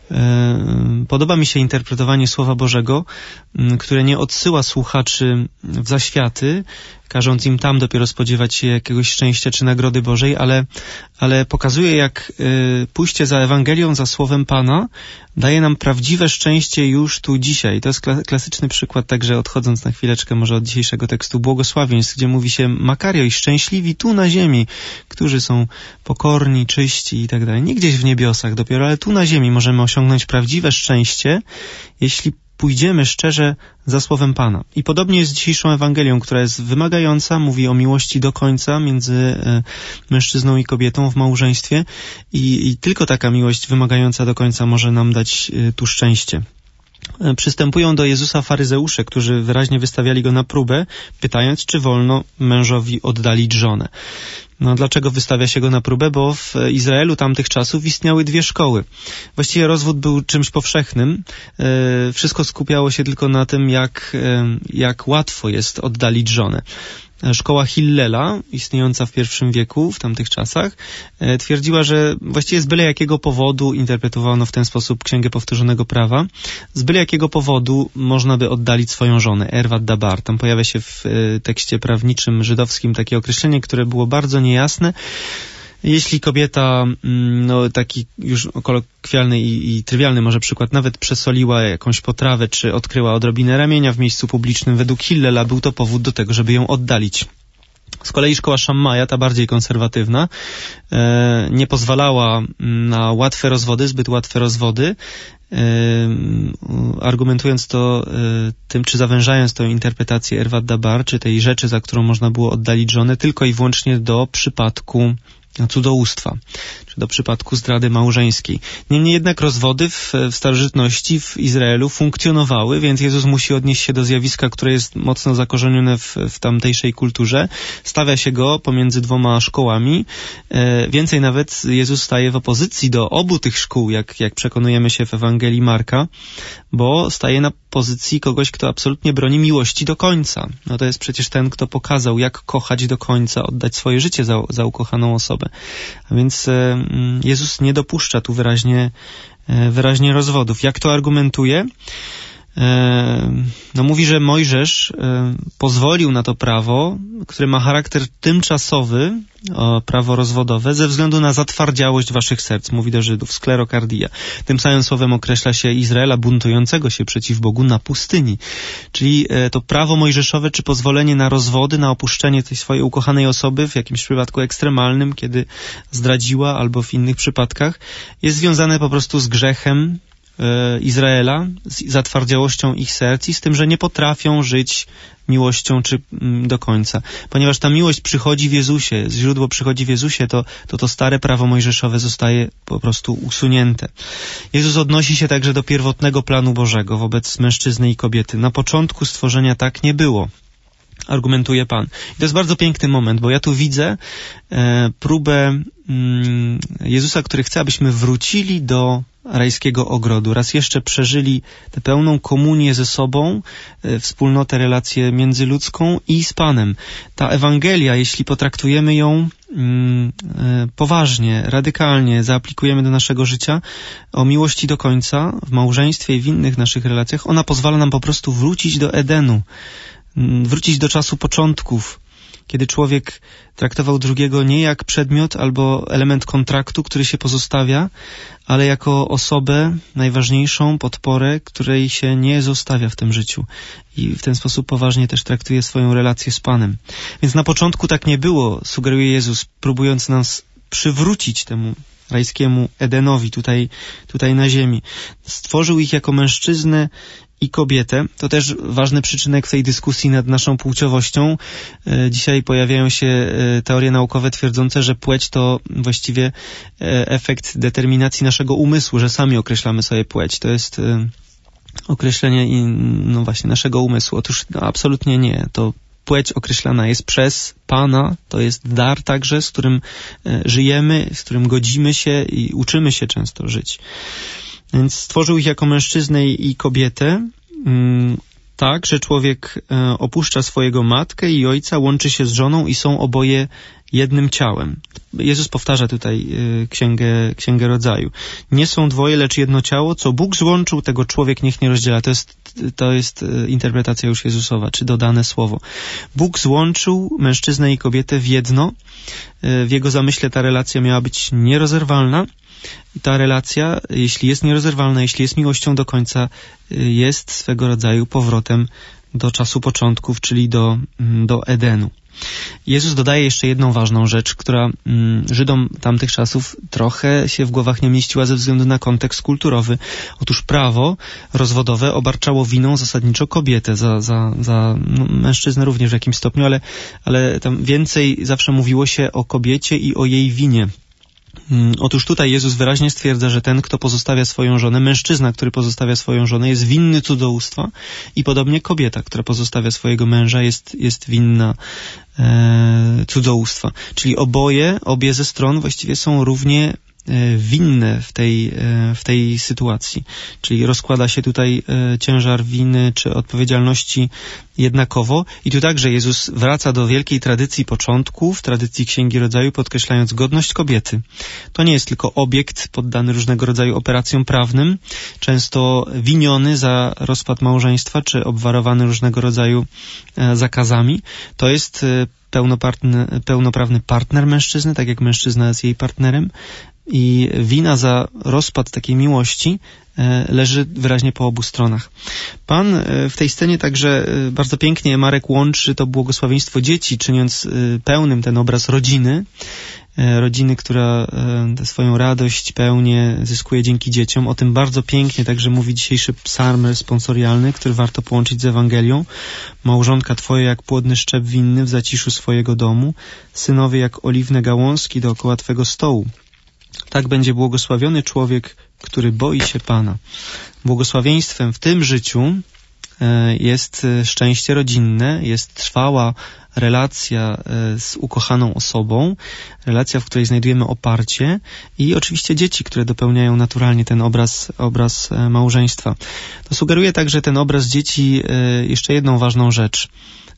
e, podoba mi się interpretowanie Słowa Bożego, które nie odsyła słuchaczy w zaświaty, każąc im tam dopiero spodziewać się jakiegoś szczęścia czy nagrody Bożej, ale, ale pokazuje, jak y, pójście za Ewangelią, za Słowem Pana daje nam prawdziwe szczęście już tu dzisiaj. To jest kla- klasyczny przykład, także odchodząc na chwileczkę może od dzisiejszego tekstu błogosławieństw, gdzie mówi się Makario i szczęśliwi tu na ziemi, którzy są pokorni, czyści i tak dalej. Nie gdzieś w niebiosach dopiero, ale tu na ziemi możemy osiągnąć prawdziwe szczęście, jeśli pójdziemy szczerze za Słowem Pana. I podobnie jest z dzisiejszą Ewangelią, która jest wymagająca, mówi o miłości do końca między e, mężczyzną i kobietą w małżeństwie i, i tylko taka miłość wymagająca do końca może nam dać e, tu szczęście. E, przystępują do Jezusa faryzeusze, którzy wyraźnie wystawiali go na próbę, pytając, czy wolno mężowi oddalić żonę. No, dlaczego wystawia się go na próbę? Bo w Izraelu tamtych czasów istniały dwie szkoły. Właściwie rozwód był czymś powszechnym. E, wszystko skupiało się tylko na tym, jak, e, jak łatwo jest oddalić żonę. Szkoła Hillela, istniejąca w pierwszym wieku, w tamtych czasach, e, twierdziła, że właściwie z byle jakiego powodu, interpretowano w ten sposób Księgę Powtórzonego Prawa, z byle jakiego powodu można by oddalić swoją żonę, ervat dabar. Tam pojawia się w e, tekście prawniczym żydowskim takie określenie, które było bardzo niejasne. Jeśli kobieta, no taki już kolokwialny i, i trywialny może przykład, nawet przesoliła jakąś potrawę, czy odkryła odrobinę ramienia w miejscu publicznym, według Hillela był to powód do tego, żeby ją oddalić. Z kolei szkoła Szammaja, ta bardziej konserwatywna, e, nie pozwalała na łatwe rozwody, zbyt łatwe rozwody, e, argumentując to e, tym, czy zawężając tę interpretację ervat dabar, czy tej rzeczy, za którą można było oddalić żonę, tylko i wyłącznie do przypadku cudzołóstwa, czy do przypadku zdrady małżeńskiej. Niemniej jednak rozwody w, w starożytności w Izraelu funkcjonowały, więc Jezus musi odnieść się do zjawiska, które jest mocno zakorzenione w, w tamtejszej kulturze. Stawia się go pomiędzy dwoma szkołami. E, więcej nawet Jezus staje w opozycji do obu tych szkół, jak, jak przekonujemy się w Ewangelii Marka, bo staje na pozycji kogoś, kto absolutnie broni miłości do końca. No to jest przecież ten, kto pokazał, jak kochać do końca, oddać swoje życie za, za ukochaną osobę. A więc e, Jezus nie dopuszcza tu wyraźnie, e, wyraźnie rozwodów. Jak to argumentuje? no mówi, że Mojżesz pozwolił na to prawo, które ma charakter tymczasowy, prawo rozwodowe, ze względu na zatwardziałość waszych serc, mówi do Żydów, sklerokardia. Tym samym słowem określa się Izraela buntującego się przeciw Bogu na pustyni. Czyli to prawo mojżeszowe, czy pozwolenie na rozwody, na opuszczenie tej swojej ukochanej osoby, w jakimś przypadku ekstremalnym, kiedy zdradziła, albo w innych przypadkach, jest związane po prostu z grzechem Izraela, z zatwardziałością ich serc i z tym, że nie potrafią żyć miłością czy do końca. Ponieważ ta miłość przychodzi w Jezusie, źródło przychodzi w Jezusie, to to, to stare prawo mojżeszowe zostaje po prostu usunięte. Jezus odnosi się także do pierwotnego planu Bożego wobec mężczyzny i kobiety. Na początku stworzenia tak nie było, argumentuje Pan. I to jest bardzo piękny moment, bo ja tu widzę e, próbę mm, Jezusa, który chce, abyśmy wrócili do rajskiego ogrodu. Raz jeszcze przeżyli tę pełną komunię ze sobą, e, wspólnotę, relację międzyludzką i z Panem. Ta Ewangelia, jeśli potraktujemy ją mm, e, poważnie, radykalnie, zaaplikujemy do naszego życia, o miłości do końca, w małżeństwie i w innych naszych relacjach, ona pozwala nam po prostu wrócić do Edenu, wrócić do czasu początków, kiedy człowiek traktował drugiego nie jak przedmiot albo element kontraktu, który się pozostawia, ale jako osobę najważniejszą, podporę, której się nie zostawia w tym życiu. I w ten sposób poważnie też traktuje swoją relację z Panem. Więc na początku tak nie było, sugeruje Jezus, próbując nas przywrócić temu rajskiemu Edenowi tutaj, tutaj na ziemi. Stworzył ich jako mężczyznę i kobietę. To też ważny przyczynek w tej dyskusji nad naszą płciowością. Dzisiaj pojawiają się teorie naukowe twierdzące, że płeć to właściwie efekt determinacji naszego umysłu, że sami określamy sobie płeć. To jest określenie no właśnie naszego umysłu. Otóż no, absolutnie nie. To płeć określana jest przez Pana, to jest dar także, z którym żyjemy, z którym godzimy się i uczymy się często żyć. Więc stworzył ich jako mężczyznę i kobietę, tak, że człowiek opuszcza swojego matkę i ojca, łączy się z żoną i są oboje jednym ciałem. Jezus powtarza tutaj księgę, księgę Rodzaju. Nie są dwoje, lecz jedno ciało, co Bóg złączył, tego człowiek niech nie rozdziela. To jest, to jest interpretacja już Jezusowa, czy dodane słowo. Bóg złączył mężczyznę i kobietę w jedno. W Jego zamyśle ta relacja miała być nierozerwalna. I ta relacja, jeśli jest nierozerwalna, jeśli jest miłością do końca, jest swego rodzaju powrotem do czasu początków, czyli do, do Edenu. Jezus dodaje jeszcze jedną ważną rzecz, która mm, Żydom tamtych czasów trochę się w głowach nie mieściła ze względu na kontekst kulturowy. Otóż prawo rozwodowe obarczało winą zasadniczo kobietę, za, za, za no, mężczyznę również w jakimś stopniu, ale, ale tam więcej zawsze mówiło się o kobiecie i o jej winie. Otóż tutaj Jezus wyraźnie stwierdza, że ten, kto pozostawia swoją żonę, mężczyzna, który pozostawia swoją żonę, jest winny cudzołóstwa i podobnie kobieta, która pozostawia swojego męża, jest, jest winna e, cudzołóstwa. Czyli oboje, obie ze stron właściwie są równie winne w tej, w tej sytuacji. Czyli rozkłada się tutaj ciężar winy czy odpowiedzialności jednakowo. I tu także Jezus wraca do wielkiej tradycji początków, tradycji Księgi Rodzaju, podkreślając godność kobiety. To nie jest tylko obiekt poddany różnego rodzaju operacjom prawnym, często winiony za rozpad małżeństwa czy obwarowany różnego rodzaju zakazami. To jest pełnoprawny, pełnoprawny partner mężczyzny, tak jak mężczyzna jest jej partnerem. I wina za rozpad takiej miłości leży wyraźnie po obu stronach. Pan w tej scenie także bardzo pięknie, Marek łączy to błogosławieństwo dzieci, czyniąc pełnym ten obraz rodziny, rodziny, która tę swoją radość, pełnię zyskuje dzięki dzieciom. O tym bardzo pięknie także mówi dzisiejszy psalm responsorialny, który warto połączyć z Ewangelią. Małżonka Twoja jak płodny szczep winny w zaciszu swojego domu, synowie jak oliwne gałązki dookoła Twego stołu. Tak będzie błogosławiony człowiek, który boi się Pana. Błogosławieństwem w tym życiu jest szczęście rodzinne, jest trwała relacja z ukochaną osobą, relacja, w której znajdujemy oparcie i oczywiście dzieci, które dopełniają naturalnie ten obraz, obraz małżeństwa. To sugeruje także ten obraz dzieci jeszcze jedną ważną rzecz,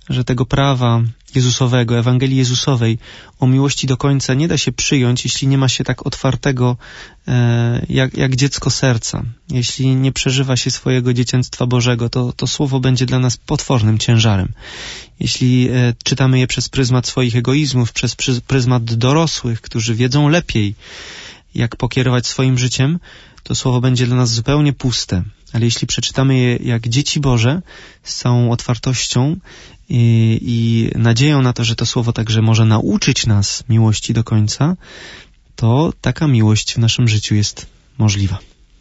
że tego prawa Jezusowego, Ewangelii Jezusowej o miłości do końca nie da się przyjąć, jeśli nie ma się tak otwartego e, jak, jak dziecko serca. Jeśli nie przeżywa się swojego dzieciństwa Bożego, to, to słowo będzie dla nas potwornym ciężarem. Jeśli e, czytamy je przez pryzmat swoich egoizmów, przez pryzmat dorosłych, którzy wiedzą lepiej, jak pokierować swoim życiem, to słowo będzie dla nas zupełnie puste. Ale jeśli przeczytamy je jak dzieci Boże, z całą otwartością i, i nadzieją na to, że to słowo także może nauczyć nas miłości do końca, to taka miłość w naszym życiu jest możliwa.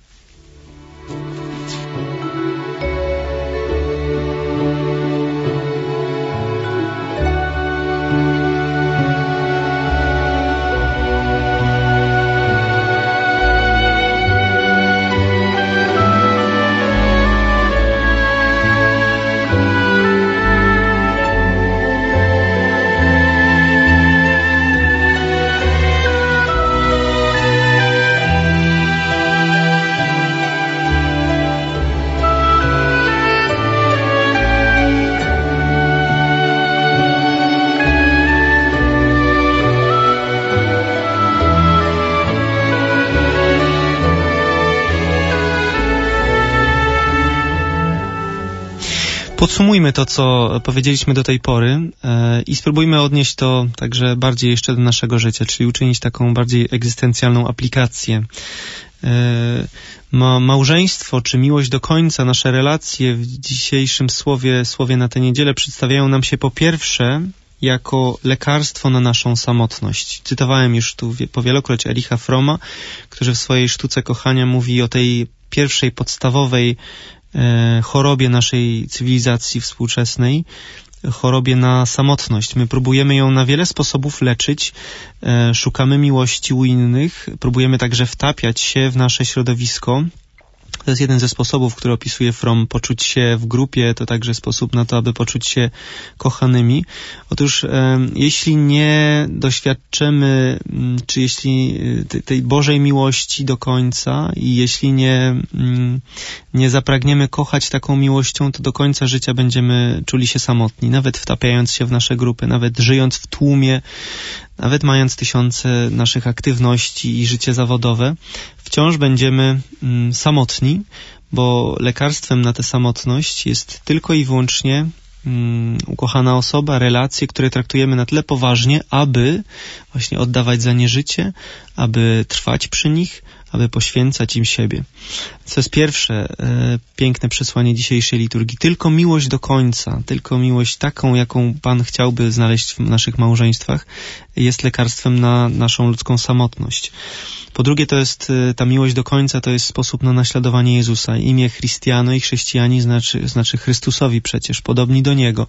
Podsumujmy to, co powiedzieliśmy do tej pory e, i spróbujmy odnieść to także bardziej jeszcze do naszego życia, czyli uczynić taką bardziej egzystencjalną aplikację. E, ma, małżeństwo czy miłość do końca, nasze relacje w dzisiejszym słowie, słowie na tę niedzielę przedstawiają nam się po pierwsze jako lekarstwo na naszą samotność. Cytowałem już tu powielokroć Ericha Fromma, który w swojej sztuce kochania mówi o tej pierwszej podstawowej chorobie naszej cywilizacji współczesnej, chorobie na samotność. My próbujemy ją na wiele sposobów leczyć, szukamy miłości u innych, próbujemy także wtapiać się w nasze środowisko. To jest jeden ze sposobów, który opisuje Fromm. Poczuć się w grupie to także sposób na to, aby poczuć się kochanymi. Otóż e, jeśli nie doświadczymy, czy jeśli te, tej Bożej miłości do końca i jeśli nie, nie zapragniemy kochać taką miłością, to do końca życia będziemy czuli się samotni, nawet wtapiając się w nasze grupy, nawet żyjąc w tłumie, nawet mając tysiące naszych aktywności i życie zawodowe, wciąż będziemy mm, samotni, bo lekarstwem na tę samotność jest tylko i wyłącznie um, ukochana osoba, relacje, które traktujemy na tyle poważnie, aby właśnie oddawać za nie życie, aby trwać przy nich, aby poświęcać im siebie. Co jest pierwsze e, piękne przesłanie dzisiejszej liturgii. Tylko miłość do końca, tylko miłość taką, jaką Pan chciałby znaleźć w naszych małżeństwach, jest lekarstwem na naszą ludzką samotność. Po drugie, to jest ta miłość do końca, to jest sposób na naśladowanie Jezusa. Imię Chrystiano i chrześcijani znaczy, znaczy Chrystusowi przecież, podobni do Niego.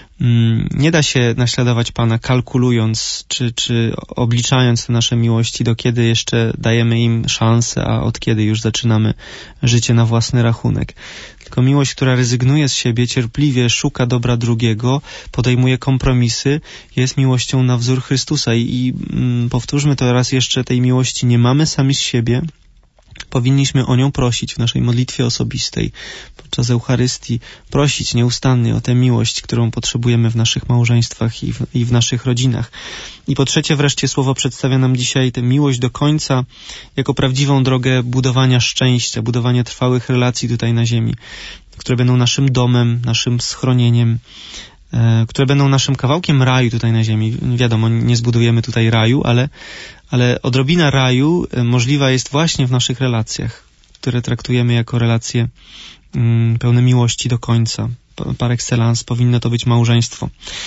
Nie da się naśladować Pana kalkulując, czy, czy obliczając te nasze miłości, do kiedy jeszcze dajemy im szansę, a od kiedy już zaczynamy życie na własny rachunek. Tylko miłość, która rezygnuje z siebie, cierpliwie szuka dobra drugiego, podejmuje kompromisy, jest miłością na wzór Chrystusa. I, i mm, powtórzmy to raz jeszcze, tej miłości nie mamy sami z siebie. Powinniśmy o nią prosić w naszej modlitwie osobistej, podczas Eucharystii, prosić nieustannie o tę miłość, którą potrzebujemy w naszych małżeństwach i w, i w naszych rodzinach. I po trzecie wreszcie słowo przedstawia nam dzisiaj tę miłość do końca jako prawdziwą drogę budowania szczęścia, budowania trwałych relacji tutaj na ziemi, które będą naszym domem, naszym schronieniem, e, które będą naszym kawałkiem raju tutaj na ziemi. Wiadomo, nie zbudujemy tutaj raju, ale ale odrobina raju możliwa jest właśnie w naszych relacjach, które traktujemy jako relacje mm, pełne miłości do końca. Par excellence powinno to być małżeństwo.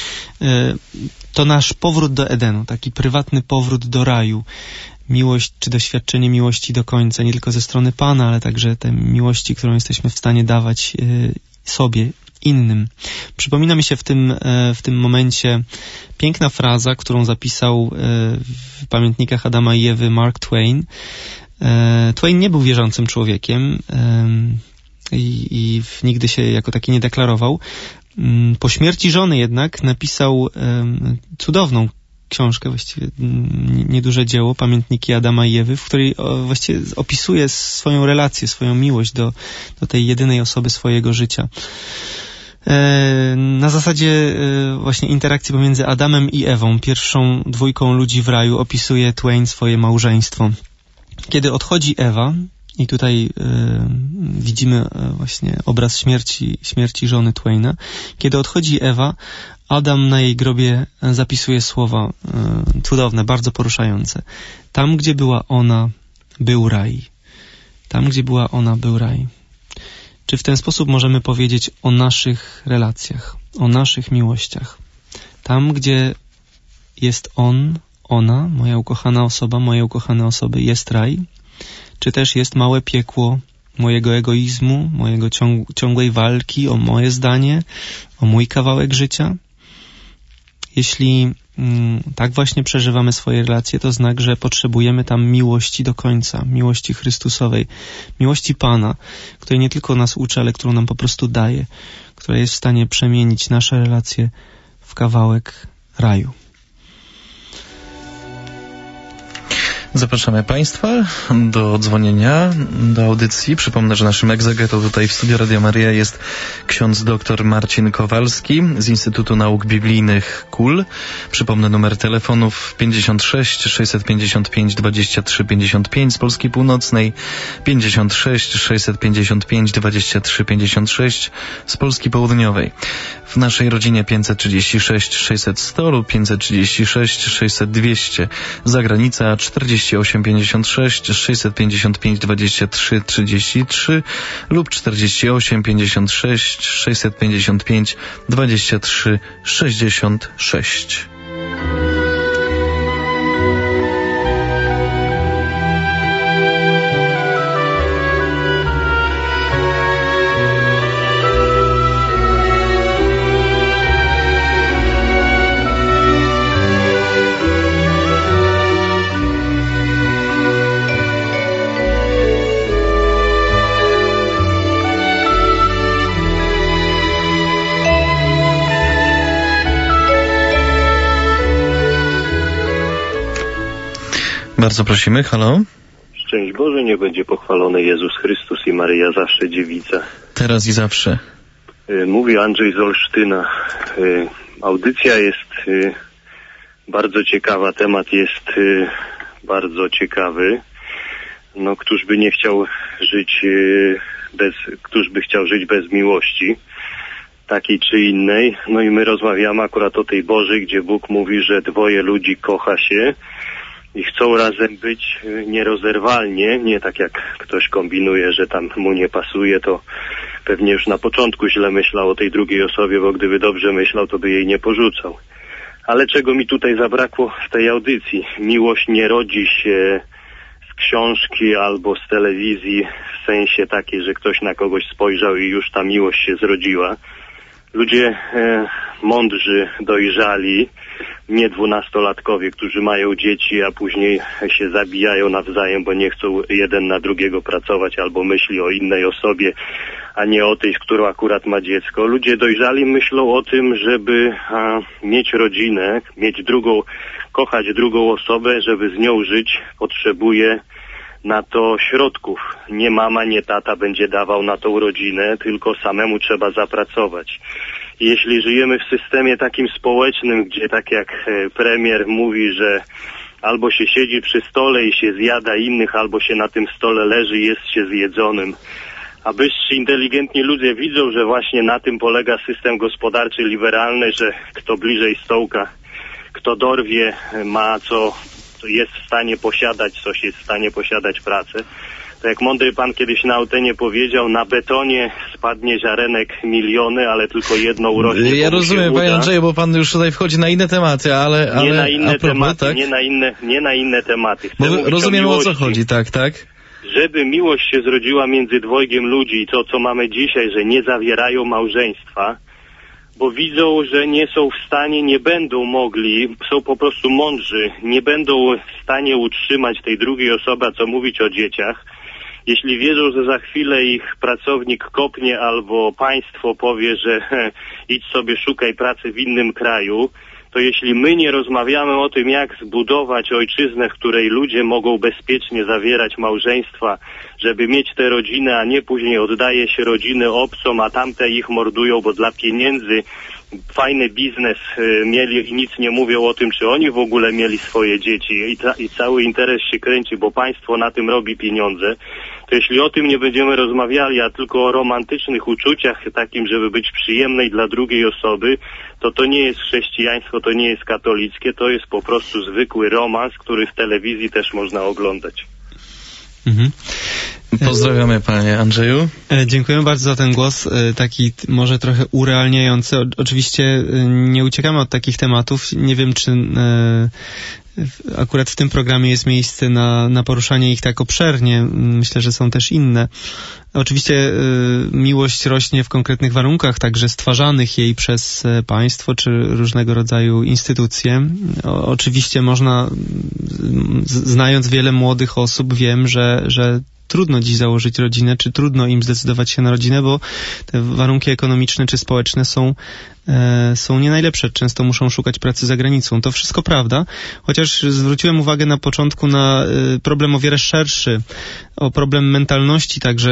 To nasz powrót do Edenu, taki prywatny powrót do raju. Miłość czy doświadczenie miłości do końca, nie tylko ze strony Pana, ale także tej miłości, którą jesteśmy w stanie dawać sobie, innym. Przypomina mi się w tym, w tym momencie piękna fraza, którą zapisał w pamiętnikach Adama i Ewy Mark Twain. Twain nie był wierzącym człowiekiem i, i nigdy się jako taki nie deklarował. Po śmierci żony jednak napisał cudowną książkę, właściwie nieduże dzieło, Pamiętniki Adama i Ewy, w której właściwie opisuje swoją relację, swoją miłość do, do tej jedynej osoby swojego życia. Na zasadzie właśnie interakcji pomiędzy Adamem i Ewą, pierwszą dwójką ludzi w raju, opisuje Twain swoje małżeństwo. Kiedy odchodzi Ewa, i tutaj y, widzimy y, właśnie obraz śmierci, śmierci żony Twaina. Kiedy odchodzi Ewa, Adam na jej grobie zapisuje słowa y, cudowne, bardzo poruszające. Tam, gdzie była ona, był raj. Tam, gdzie była ona, był raj. Czy w ten sposób możemy powiedzieć o naszych relacjach, o naszych miłościach? Tam, gdzie jest on, ona, moja ukochana osoba, moje ukochane osoby, jest raj? Czy też jest małe piekło mojego egoizmu, mojego ciąg- ciągłej walki o moje zdanie, o mój kawałek życia? Jeśli mm, tak właśnie przeżywamy swoje relacje, to znak, że potrzebujemy tam miłości do końca, miłości Chrystusowej, miłości Pana, której nie tylko nas uczy, ale którą nam po prostu daje, która jest w stanie przemienić nasze relacje w kawałek raju. Zapraszamy Państwa do dzwonienia, do audycji. Przypomnę, że naszym egzegetą tutaj w studiu Radia Maryja jest ksiądz dr Marcin Kowalski z Instytutu Nauk Biblijnych K U L. Przypomnę numer telefonów pięćdziesiąt sześć sześćset pięćdziesiąt pięć dwadzieścia trzy pięćdziesiąt pięć z Polski Północnej, pięćdziesiąt sześć sześćset pięćdziesiąt pięć dwadzieścia trzy pięćdziesiąt sześć z Polski Południowej. W naszej rodzinie pięćset trzydzieści sześć sześćset sto lub pięćset trzydzieści sześć sześćset dwieście. Zagranica czterdzieści osiem pięćdziesiąt sześć sześćset pięćdziesiąt pięć dwadzieścia trzy trzydzieści trzy lub czterdzieści osiem pięćdziesiąt sześć sześćset pięćdziesiąt pięć dwadzieścia trzy sześćdziesiąt sześć. Bardzo prosimy, halo. Szczęść Boże, niech będzie pochwalony Jezus Chrystus i Maryja zawsze dziewica. Teraz i zawsze. Mówi Andrzej z Olsztyna. Audycja jest bardzo ciekawa, temat jest bardzo ciekawy. No, któż by nie chciał żyć bez, któż by chciał żyć bez miłości, takiej czy innej. No i my rozmawiamy akurat o tej Bożej, gdzie Bóg mówi, że dwoje ludzi kocha się i chcą razem być nierozerwalnie, nie tak jak ktoś kombinuje, że tam mu nie pasuje, to pewnie już na początku źle myślał o tej drugiej osobie, bo gdyby dobrze myślał, to by jej nie porzucał. Ale czego mi tutaj zabrakło w tej audycji? Miłość nie rodzi się z książki albo z telewizji, w sensie takiej, że ktoś na kogoś spojrzał i już ta miłość się zrodziła. Ludzie e, mądrzy, dojrzali, nie dwunastolatkowie, którzy mają dzieci, a później się zabijają nawzajem, bo nie chcą jeden na drugiego pracować albo myśli o innej osobie, a nie o tej, z którą akurat ma dziecko. Ludzie dojrzali myślą o tym, żeby a, mieć rodzinę, mieć drugą, kochać drugą osobę, żeby z nią żyć, potrzebuje na to środków. Nie mama, nie tata będzie dawał na tą rodzinę, tylko samemu trzeba zapracować. Jeśli żyjemy w systemie takim społecznym, gdzie tak jak premier mówi, że albo się siedzi przy stole i się zjada innych, albo się na tym stole leży i jest się zjedzonym, a wyżsi, inteligentni ludzie widzą, że właśnie na tym polega system gospodarczy liberalny, że kto bliżej stołka, kto dorwie, ma co jest w stanie posiadać, coś jest w stanie posiadać pracę. To jak mądry pan kiedyś na antenie powiedział, na betonie spadnie ziarenek miliony, ale tylko jedno urośnie. Ja rozumiem, panie Andrzeju, bo pan już tutaj wchodzi na inne tematy, ale... ale nie na inne propos, tematy, tak? nie na inne, nie na inne tematy. Chcę bo rozumiem, o, o co chodzi, tak, tak? Żeby miłość się zrodziła między dwojgiem ludzi i to, co mamy dzisiaj, że nie zawierają małżeństwa, bo widzą, że nie są w stanie, nie będą mogli, są po prostu mądrzy, nie będą w stanie utrzymać tej drugiej osoby, a co mówić o dzieciach. Jeśli wierzą, że za chwilę ich pracownik kopnie albo państwo powie, że he, idź sobie szukaj pracy w innym kraju, to jeśli my nie rozmawiamy o tym, jak zbudować ojczyznę, w której ludzie mogą bezpiecznie zawierać małżeństwa, żeby mieć tę rodzinę, a nie później oddaje się rodziny obcom, a tamte ich mordują, bo dla pieniędzy fajny biznes y, mieli i nic nie mówią o tym, czy oni w ogóle mieli swoje dzieci i, ta, i cały interes się kręci, bo państwo na tym robi pieniądze, to jeśli o tym nie będziemy rozmawiali, a tylko o romantycznych uczuciach takim, żeby być przyjemnej dla drugiej osoby, to to nie jest chrześcijaństwo, to nie jest katolickie, to jest po prostu zwykły romans, który w telewizji też można oglądać. Mhm. Pozdrawiamy panie Andrzeju. Dziękuję bardzo za ten głos, taki może trochę urealniający. O, oczywiście nie uciekamy od takich tematów. Nie wiem, czy e, akurat w tym programie jest miejsce na, na poruszanie ich tak obszernie. Myślę, że są też inne. Oczywiście y, miłość rośnie w konkretnych warunkach, także stwarzanych jej przez państwo czy różnego rodzaju instytucje. O, oczywiście można, z, znając wiele młodych osób, wiem, że, że trudno dziś założyć rodzinę, czy trudno im zdecydować się na rodzinę, bo te warunki ekonomiczne czy społeczne są, e, są nie najlepsze. Często muszą szukać pracy za granicą. To wszystko prawda, chociaż zwróciłem uwagę na początku na e, problem o wiele szerszy, o problem mentalności także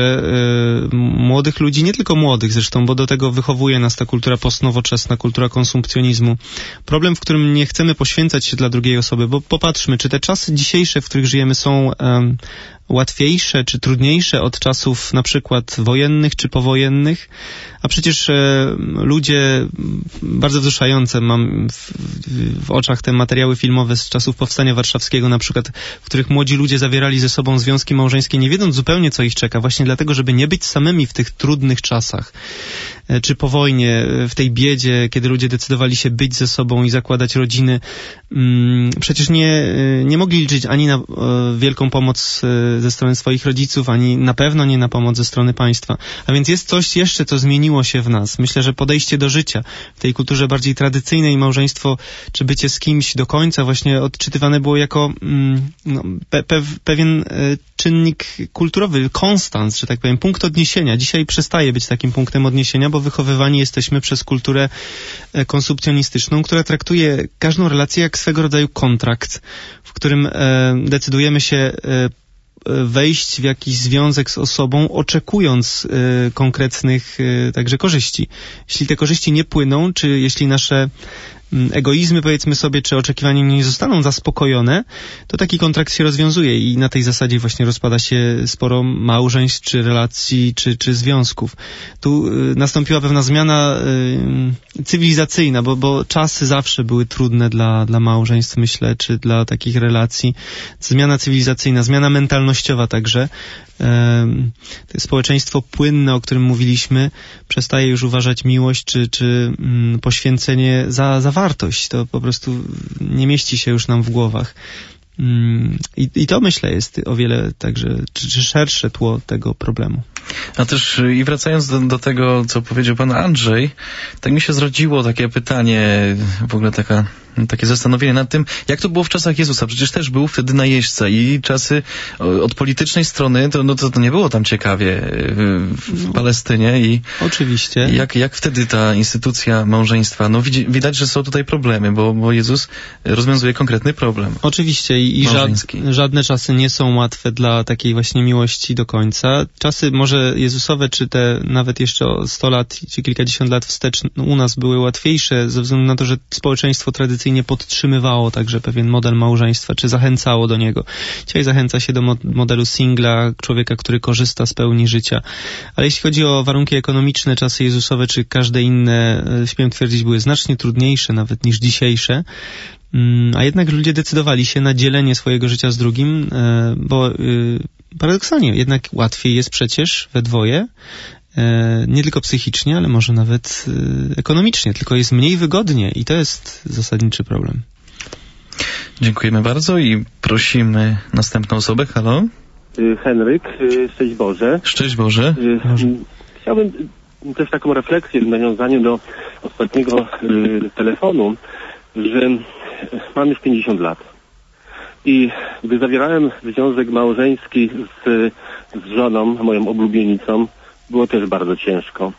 e, młodych ludzi, nie tylko młodych zresztą, bo do tego wychowuje nas ta kultura postnowoczesna, kultura konsumpcjonizmu. Problem, w którym nie chcemy poświęcać się dla drugiej osoby, bo popatrzmy, czy te czasy dzisiejsze, w których żyjemy, są e, łatwiejsze czy trudniejsze od czasów na przykład wojennych czy powojennych, a przecież e, ludzie bardzo wzruszające, mam w, w oczach te materiały filmowe z czasów Powstania Warszawskiego na przykład, w których młodzi ludzie zawierali ze sobą związki małżeńskie, nie wiedząc zupełnie, co ich czeka, właśnie dlatego, żeby nie być samymi w tych trudnych czasach, e, czy po wojnie, w tej biedzie, kiedy ludzie decydowali się być ze sobą i zakładać rodziny. Mm, przecież nie, nie mogli liczyć ani na e, wielką pomoc e, ze strony swoich rodziców, ani na pewno nie na pomoc ze strony państwa. A więc jest coś jeszcze, co zmieniło się w nas. Myślę, że podejście do życia w tej kulturze bardziej tradycyjnej, małżeństwo, czy bycie z kimś do końca właśnie odczytywane było jako mm, no, pe, pe, pewien e, czynnik kulturowy, konstans, że tak powiem, punkt odniesienia. Dzisiaj przestaje być takim punktem odniesienia, bo wychowywani jesteśmy przez kulturę e, konsumpcjonistyczną, która traktuje każdą relację jak swego rodzaju kontrakt, w którym e, decydujemy się e, wejść w jakiś związek z osobą, oczekując y, konkretnych y, także korzyści. Jeśli te korzyści nie płyną, czy jeśli nasze egoizmy, powiedzmy sobie, czy oczekiwania nie zostaną zaspokojone, to taki kontrakt się rozwiązuje i na tej zasadzie właśnie rozpada się sporo małżeństw, czy relacji, czy, czy związków. Tu y, nastąpiła pewna zmiana y, cywilizacyjna, bo, bo czasy zawsze były trudne dla, dla małżeństw, myślę, czy dla takich relacji. Zmiana cywilizacyjna, zmiana mentalnościowa także. To społeczeństwo płynne, o którym mówiliśmy, przestaje już uważać miłość czy, czy mm, poświęcenie za, za wartość. To po prostu nie mieści się już nam w głowach. Mm, i, I to, myślę, jest o wiele także, czy, czy szersze tło tego problemu. A też i wracając do, do tego, co powiedział pan Andrzej, tak mi się zrodziło takie pytanie, w ogóle taka, takie zastanowienie nad tym, jak to było w czasach Jezusa. Przecież też był wtedy najeźdźca i czasy od politycznej strony, to, no to, to nie było tam ciekawie w, w Palestynie. I oczywiście. Jak, jak wtedy ta instytucja małżeństwa, no widzi, widać, że są tutaj problemy, bo, bo Jezus rozwiązuje konkretny problem. Oczywiście i, i żad, żadne czasy nie są łatwe dla takiej właśnie miłości do końca. Czasy może Jezusowe, czy te nawet jeszcze o sto lat, czy kilkadziesiąt lat wstecz u nas były łatwiejsze, ze względu na to, że społeczeństwo tradycyjnie podtrzymywało także pewien model małżeństwa, czy zachęcało do niego. Dzisiaj zachęca się do modelu singla, człowieka, który korzysta z pełni życia. Ale jeśli chodzi o warunki ekonomiczne, czasy Jezusowe, czy każde inne, śmiem twierdzić, były znacznie trudniejsze nawet niż dzisiejsze. A jednak ludzie decydowali się na dzielenie swojego życia z drugim, bo paradoksalnie jednak łatwiej jest przecież we dwoje, nie tylko psychicznie, ale może nawet ekonomicznie, tylko jest mniej wygodnie i to jest zasadniczy problem. Dziękujemy bardzo i prosimy następną osobę. Halo? Henryk, szczęść Boże. Szczęść Boże. Chciałbym też taką refleksję w nawiązaniu do ostatniego telefonu, że mam już pięćdziesiąt lat i gdy zawierałem związek małżeński z, z żoną, moją oblubienicą, było też bardzo ciężko,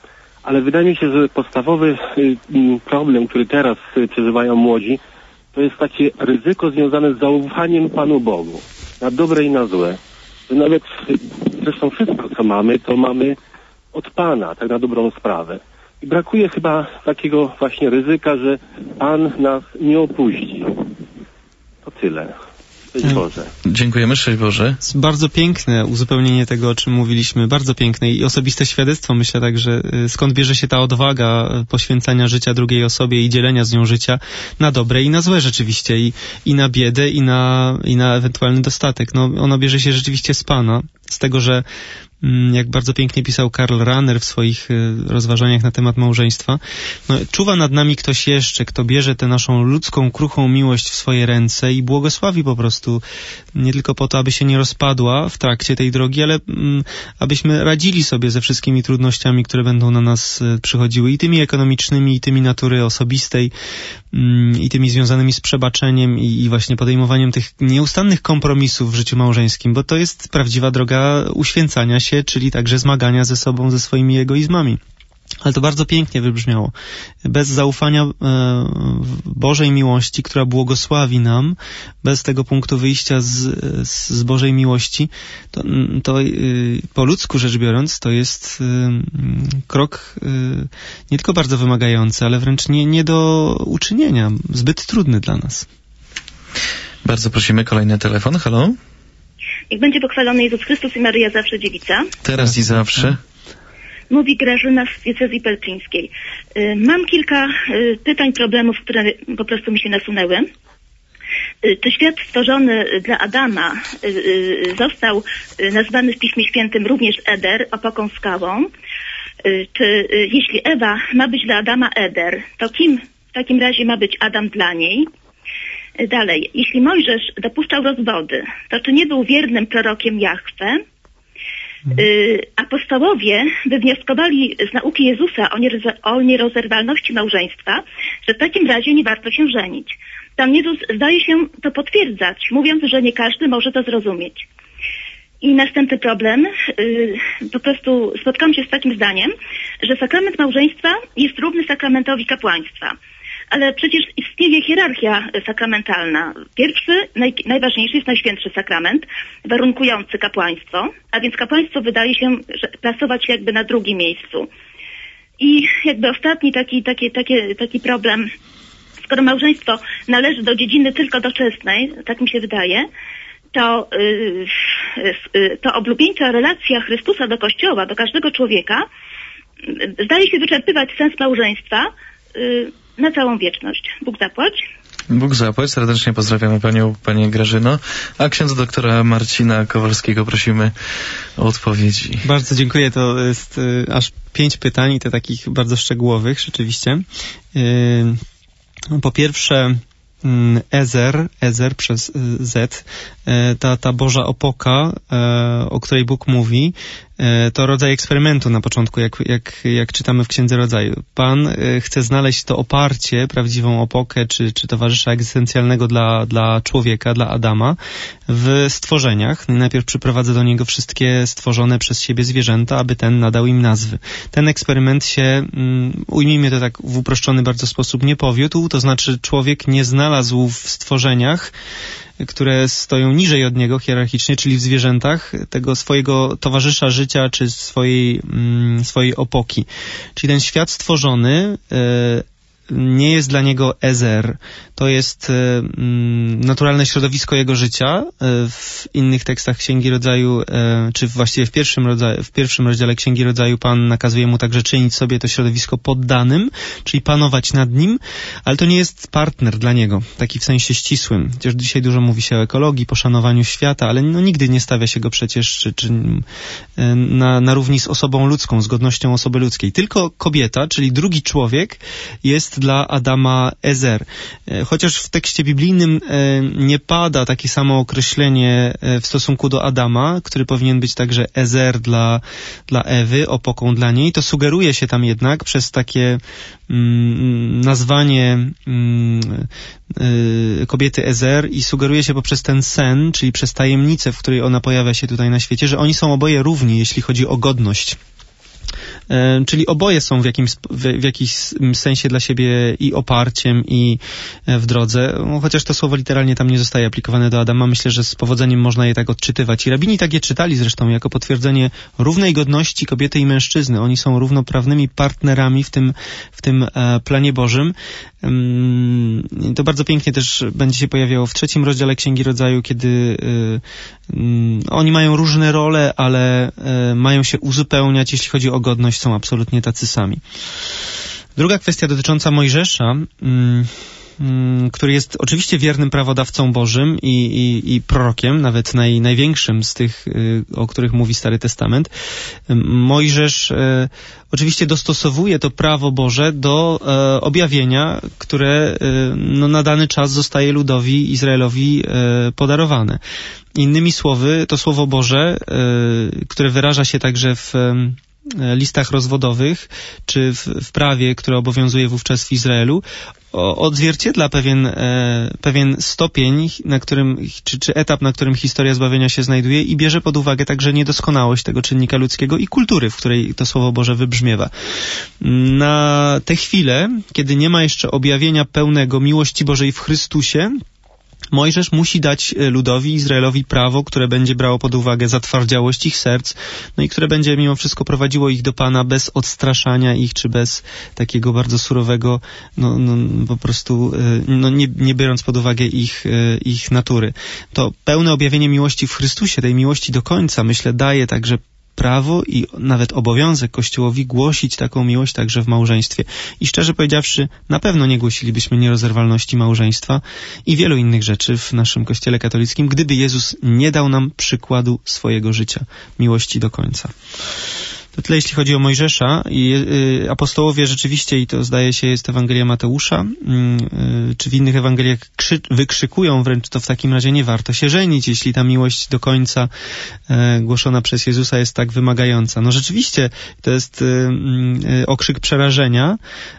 ale wydaje mi się, że podstawowy problem, który teraz przeżywają młodzi, to jest takie ryzyko związane z zaufaniem Panu Bogu, na dobre i na złe. Że nawet zresztą wszystko, co mamy, to mamy od Pana, tak na dobrą sprawę. I brakuje chyba takiego właśnie ryzyka, że Pan nas nie opuści. To tyle. Szczęść Boże. Dziękujemy, szczęść Boże. Bardzo piękne uzupełnienie tego, o czym mówiliśmy, bardzo piękne i osobiste świadectwo, myślę także, skąd bierze się ta odwaga poświęcania życia drugiej osobie i dzielenia z nią życia na dobre i na złe rzeczywiście, i, i na biedę, i na, i na ewentualny dostatek. No, ono bierze się rzeczywiście z Pana, z tego, że jak bardzo pięknie pisał Karl Rahner w swoich rozważaniach na temat małżeństwa, no, czuwa nad nami ktoś jeszcze, kto bierze tę naszą ludzką, kruchą miłość w swoje ręce i błogosławi po prostu, nie tylko po to, aby się nie rozpadła w trakcie tej drogi, ale mm, abyśmy radzili sobie ze wszystkimi trudnościami, które będą na nas przychodziły, i tymi ekonomicznymi, i tymi natury osobistej, mm, i tymi związanymi z przebaczeniem i, i właśnie podejmowaniem tych nieustannych kompromisów w życiu małżeńskim, bo to jest prawdziwa droga uświęcania się, czyli także zmagania ze sobą, ze swoimi egoizmami. Ale to bardzo pięknie wybrzmiało. Bez zaufania e, Bożej miłości, która błogosławi nam, bez tego punktu wyjścia z, z Bożej miłości, to, to e, po ludzku rzecz biorąc, to jest e, krok e, nie tylko bardzo wymagający, ale wręcz nie, nie do uczynienia. Zbyt trudny dla nas. Bardzo prosimy, kolejny telefon. Halo? Niech będzie pochwalony Jezus Chrystus i Maryja zawsze dziewica. Teraz i zawsze. Mówi Grażyna z diecezji pelczyńskiej. Mam kilka pytań, problemów, które po prostu mi się nasunęły. Czy świat stworzony dla Adama został nazwany w Piśmie Świętym również Eder, opoką skałą? Czy jeśli Ewa ma być dla Adama Eder, to kim w takim razie ma być Adam dla niej? Dalej, jeśli Mojżesz dopuszczał rozwody, to czy nie był wiernym prorokiem Jahwe? Yy, apostołowie wywnioskowali z nauki Jezusa o, nierze- o nierozerwalności małżeństwa, że w takim razie nie warto się żenić. Pan Jezus zdaje się to potwierdzać, mówiąc, że nie każdy może to zrozumieć. I następny problem, yy, po prostu spotkałam się z takim zdaniem, że sakrament małżeństwa jest równy sakramentowi kapłaństwa. Ale przecież istnieje hierarchia sakramentalna. Pierwszy, naj, najważniejszy jest Najświętszy Sakrament, warunkujący kapłaństwo, a więc kapłaństwo wydaje się że plasować jakby na drugim miejscu. I jakby ostatni taki, taki, taki, taki problem, skoro małżeństwo należy do dziedziny tylko doczesnej, tak mi się wydaje, to, yy, to oblubieńcza relacja Chrystusa do Kościoła, do każdego człowieka, yy, zdaje się wyczerpywać sens małżeństwa, yy, na całą wieczność. Bóg zapłać. Bóg zapłać. Serdecznie pozdrawiamy Panią, Panie Grażyno. A księdza doktora Marcina Kowalskiego prosimy o odpowiedzi. Bardzo dziękuję. To jest y, aż pięć pytań i te takich bardzo szczegółowych rzeczywiście. Y, po pierwsze Ezer, Ezer przez Z, ta, ta Boża opoka, o której Bóg mówi, to rodzaj eksperymentu na początku, jak, jak, jak czytamy w Księdze Rodzaju. Pan chce znaleźć to oparcie, prawdziwą opokę, czy, czy towarzysza egzystencjalnego dla, dla człowieka, dla Adama w stworzeniach. Najpierw przyprowadza do niego wszystkie stworzone przez siebie zwierzęta, aby ten nadał im nazwy. Ten eksperyment się, ujmijmy to tak w uproszczony bardzo sposób, nie powiódł, to znaczy człowiek nie znalazł w stworzeniach, które stoją niżej od niego hierarchicznie, czyli w zwierzętach, tego swojego towarzysza życia, czy swojej, mm, swojej opoki. Czyli ten świat stworzony y, nie jest dla niego Ezer. To jest y, naturalne środowisko jego życia. Y, w innych tekstach Księgi Rodzaju, y, czy właściwie w pierwszym, rodzaju, w pierwszym rozdziale Księgi Rodzaju Pan nakazuje mu także czynić sobie to środowisko poddanym, czyli panować nad nim, ale to nie jest partner dla niego, taki w sensie ścisłym. Chociaż dzisiaj dużo mówi się o ekologii, poszanowaniu świata, ale no, nigdy nie stawia się go przecież czy, czy, y, na, na równi z osobą ludzką, z godnością osoby ludzkiej. Tylko kobieta, czyli drugi człowiek, jest dla Adama Ezer. Chociaż w tekście biblijnym nie pada takie samo określenie w stosunku do Adama, który powinien być także Ezer dla, dla Ewy, opoką dla niej, to sugeruje się tam jednak przez takie mm, nazwanie mm, y, kobiety Ezer i sugeruje się poprzez ten sen, czyli przez tajemnicę, w której ona pojawia się tutaj na świecie, że oni są oboje równi, jeśli chodzi o godność. czyli oboje są w jakimś, w, w jakimś sensie dla siebie i oparciem, i w drodze, no, chociaż to słowo literalnie tam nie zostaje aplikowane do Adama, myślę, że z powodzeniem można je tak odczytywać. I rabini tak je czytali zresztą, jako potwierdzenie równej godności kobiety i mężczyzny. Oni są równoprawnymi partnerami w tym, w tym e, planie Bożym. Um, to bardzo pięknie też będzie się pojawiało w trzecim rozdziale Księgi Rodzaju, kiedy y, y, oni mają różne role, ale y, mają się uzupełniać, jeśli chodzi o godność, są absolutnie tacy sami. Druga kwestia dotycząca Mojżesza, y, który jest oczywiście wiernym prawodawcą Bożym i, i, i prorokiem, nawet naj, największym z tych, o których mówi Stary Testament. Mojżesz e, oczywiście dostosowuje to prawo Boże do e, objawienia, które e, no, na dany czas zostaje ludowi Izraelowi e, podarowane. Innymi słowy, to Słowo Boże, e, które wyraża się także w listach rozwodowych, czy w, w prawie, które obowiązuje wówczas w Izraelu, o, odzwierciedla pewien, e, pewien stopień, na którym, czy, czy etap, na którym historia zbawienia się znajduje i bierze pod uwagę także niedoskonałość tego czynnika ludzkiego i kultury, w której to Słowo Boże wybrzmiewa. Na tę chwilę, kiedy nie ma jeszcze objawienia pełnego miłości Bożej w Chrystusie, Mojżesz musi dać ludowi Izraelowi prawo, które będzie brało pod uwagę zatwardziałość ich serc, no i które będzie mimo wszystko prowadziło ich do Pana bez odstraszania ich, czy bez takiego bardzo surowego, no, no po prostu, no nie, nie biorąc pod uwagę ich, ich natury. To pełne objawienie miłości w Chrystusie, tej miłości do końca, myślę, daje także prawo i nawet obowiązek Kościołowi głosić taką miłość także w małżeństwie. I szczerze powiedziawszy, na pewno nie głosilibyśmy nierozerwalności małżeństwa i wielu innych rzeczy w naszym Kościele katolickim, gdyby Jezus nie dał nam przykładu swojego życia, miłości do końca. To tyle, jeśli chodzi o Mojżesza. I y, apostołowie rzeczywiście, i to zdaje się jest Ewangelia Mateusza, y, y, czy w innych Ewangeliach krzy, wykrzykują wręcz, to w takim razie nie warto się żenić, jeśli ta miłość do końca y, głoszona przez Jezusa jest tak wymagająca. No rzeczywiście, to jest y, y, okrzyk przerażenia,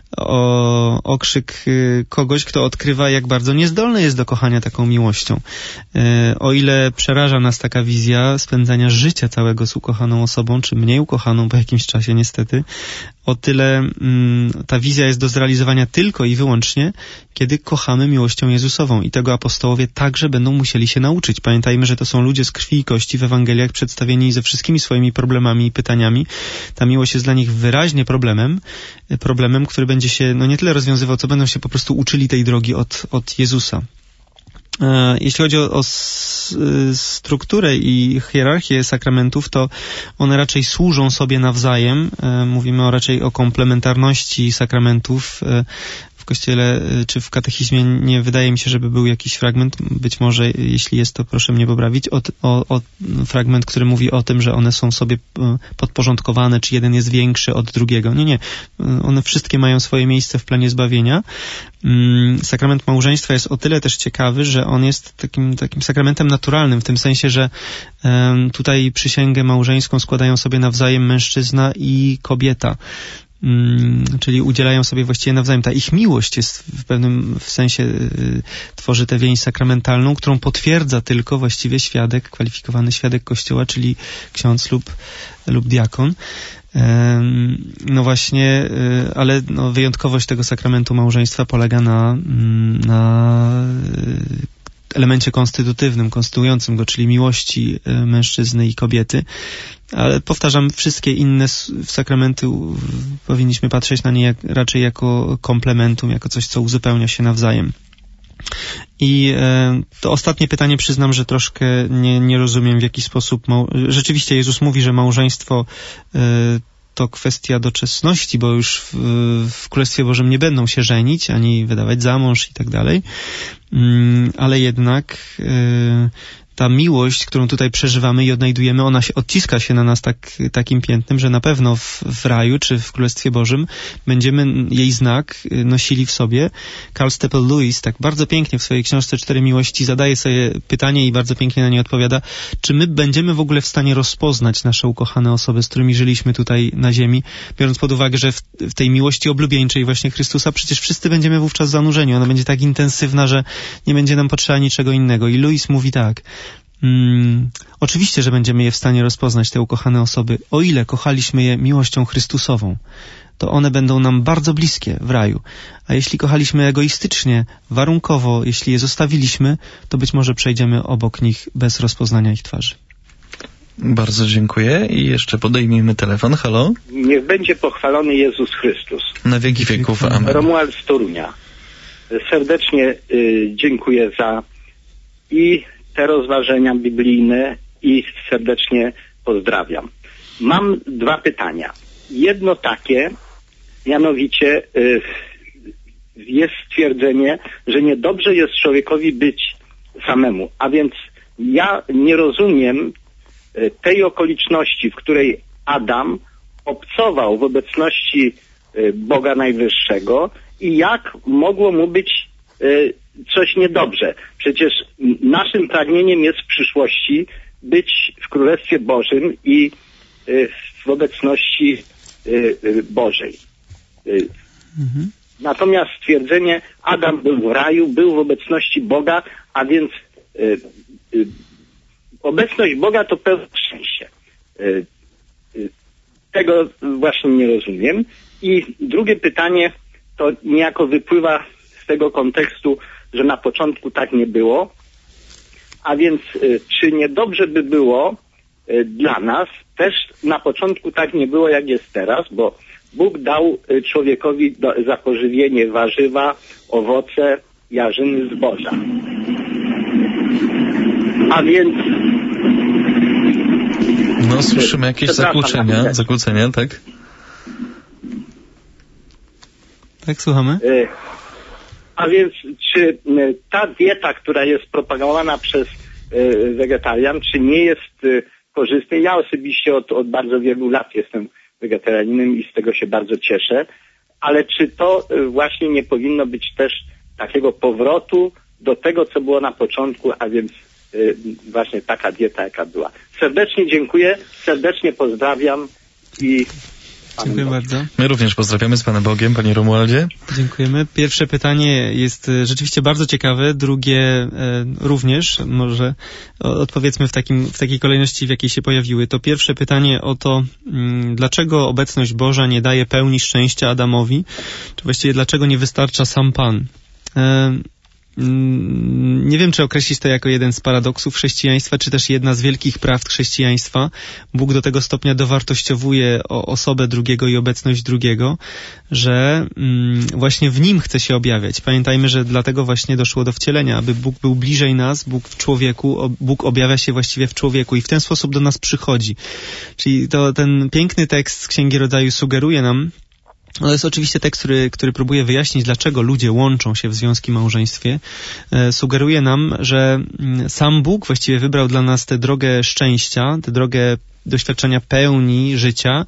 o okrzyk y, kogoś, kto odkrywa, jak bardzo niezdolny jest do kochania taką miłością. Y, o ile przeraża nas taka wizja spędzania życia całego z ukochaną osobą, czy mniej ukochaną po jakimś czasie niestety, o tyle mm, ta wizja jest do zrealizowania tylko i wyłącznie, kiedy kochamy miłością Jezusową. I tego apostołowie także będą musieli się nauczyć. Pamiętajmy, że to są ludzie z krwi i kości w Ewangeliach przedstawieni ze wszystkimi swoimi problemami i pytaniami. Ta miłość jest dla nich wyraźnie problemem, problemem, który będzie się no nie tyle rozwiązywał, co będą się po prostu uczyli tej drogi od, od Jezusa. Jeśli chodzi o, o strukturę i hierarchię sakramentów, to one raczej służą sobie nawzajem. Mówimy o raczej o komplementarności sakramentów. W Kościele czy w katechizmie nie wydaje mi się, żeby był jakiś fragment, być może jeśli jest, to proszę mnie poprawić, o, o, o fragment, który mówi o tym, że one są sobie podporządkowane, czy jeden jest większy od drugiego. Nie, nie. One wszystkie mają swoje miejsce w planie zbawienia. Sakrament małżeństwa jest o tyle też ciekawy, że on jest takim, takim sakramentem naturalnym, w tym sensie, że um, tutaj przysięgę małżeńską składają sobie nawzajem mężczyzna i kobieta. Czyli udzielają sobie właściwie nawzajem. Ta ich miłość jest w pewnym w sensie y, tworzy tę więź sakramentalną, którą potwierdza tylko właściwie świadek, kwalifikowany świadek Kościoła, czyli ksiądz lub, lub diakon. No właśnie, ale no wyjątkowość tego sakramentu małżeństwa polega na, na elemencie konstytutywnym, konstytuującym go, czyli miłości mężczyzny i kobiety. Ale powtarzam, wszystkie inne sakramenty powinniśmy patrzeć na nie jak, raczej jako komplementum, jako coś, co uzupełnia się nawzajem. I e, to ostatnie pytanie, przyznam, że troszkę nie, nie rozumiem, w jaki sposób... Mał... Rzeczywiście Jezus mówi, że małżeństwo e, to kwestia doczesności, bo już w, w Królestwie Bożym nie będą się żenić, ani wydawać za mąż i tak dalej. Mm, ale jednak... E, ta miłość, którą tutaj przeżywamy i odnajdujemy, ona się odciska się na nas tak, takim piętnem, że na pewno w, w raju czy w Królestwie Bożym będziemy jej znak nosili w sobie. Carl Steppel Lewis tak bardzo pięknie w swojej książce Cztery Miłości zadaje sobie pytanie i bardzo pięknie na nie odpowiada, czy my będziemy w ogóle w stanie rozpoznać nasze ukochane osoby, z którymi żyliśmy tutaj na ziemi, biorąc pod uwagę, że w, w tej miłości oblubieńczej właśnie Chrystusa przecież wszyscy będziemy wówczas zanurzeni. Ona będzie tak intensywna, że nie będzie nam potrzeba niczego innego. I Lewis mówi tak: Mm, oczywiście, że będziemy je w stanie rozpoznać, te ukochane osoby, o ile kochaliśmy je miłością Chrystusową. To one będą nam bardzo bliskie w raju. A jeśli kochaliśmy egoistycznie, warunkowo, jeśli je zostawiliśmy, to być może przejdziemy obok nich bez rozpoznania ich twarzy. Bardzo dziękuję i jeszcze podejmijmy telefon. Halo? Niech będzie pochwalony Jezus Chrystus. Na wieki wieków. Amen. Romuald z Torunia. Serdecznie y, dziękuję za i te rozważenia biblijne i serdecznie pozdrawiam. Mam dwa pytania. Jedno takie, mianowicie y, jest stwierdzenie, że niedobrze jest człowiekowi być samemu. A więc ja nie rozumiem y, tej okoliczności, w której Adam obcował w obecności y, Boga Najwyższego i jak mogło mu być y, coś niedobrze. Przecież naszym pragnieniem jest w przyszłości być w Królestwie Bożym i y, w obecności y, y, Bożej. Y, mhm. Natomiast stwierdzenie, Adam był w raju, był w obecności Boga, a więc y, y, obecność Boga to pełne szczęście. Y, y, tego właśnie nie rozumiem. I drugie pytanie to niejako wypływa z tego kontekstu, że na początku tak nie było. A więc y, czy niedobrze by było y, dla nas też na początku tak nie było, jak jest teraz, bo Bóg dał y, człowiekowi do, za pożywienie warzywa, owoce, jarzyny zboża. A więc... No słyszymy jakieś zakłócenia, zakłócenia, tak? Tak, słuchamy. Y, A więc czy ta dieta, która jest propagowana przez y, wegetarian, czy nie jest y, korzystna? Ja osobiście od, od bardzo wielu lat jestem wegetarianinem i z tego się bardzo cieszę, ale czy to y, właśnie nie powinno być też takiego powrotu do tego, co było na początku, a więc y, właśnie taka dieta, jaka była. Serdecznie dziękuję, serdecznie pozdrawiam i... Dziękuję bardzo. My również pozdrawiamy z Panem Bogiem, Panie Romualdzie. Dziękujemy. Pierwsze pytanie jest rzeczywiście bardzo ciekawe, drugie e, również, może odpowiedzmy w, takim, w takiej kolejności, w jakiej się pojawiły. To pierwsze pytanie o to, m, dlaczego obecność Boża nie daje pełni szczęścia Adamowi, czy właściwie dlaczego nie wystarcza sam Pan. E, Nie wiem, czy określić to jako jeden z paradoksów chrześcijaństwa, czy też jedna z wielkich prawd chrześcijaństwa. Bóg do tego stopnia dowartościowuje osobę drugiego i obecność drugiego, że właśnie w Nim chce się objawiać. Pamiętajmy, że dlatego właśnie doszło do wcielenia, aby Bóg był bliżej nas, Bóg w człowieku, Bóg objawia się właściwie w człowieku i w ten sposób do nas przychodzi. Czyli to ten piękny tekst z Księgi Rodzaju sugeruje nam, to jest oczywiście tekst, który, który próbuje wyjaśnić, dlaczego ludzie łączą się w związki małżeństwie. E, sugeruje nam, że sam Bóg właściwie wybrał dla nas tę drogę szczęścia, tę drogę doświadczenia pełni życia,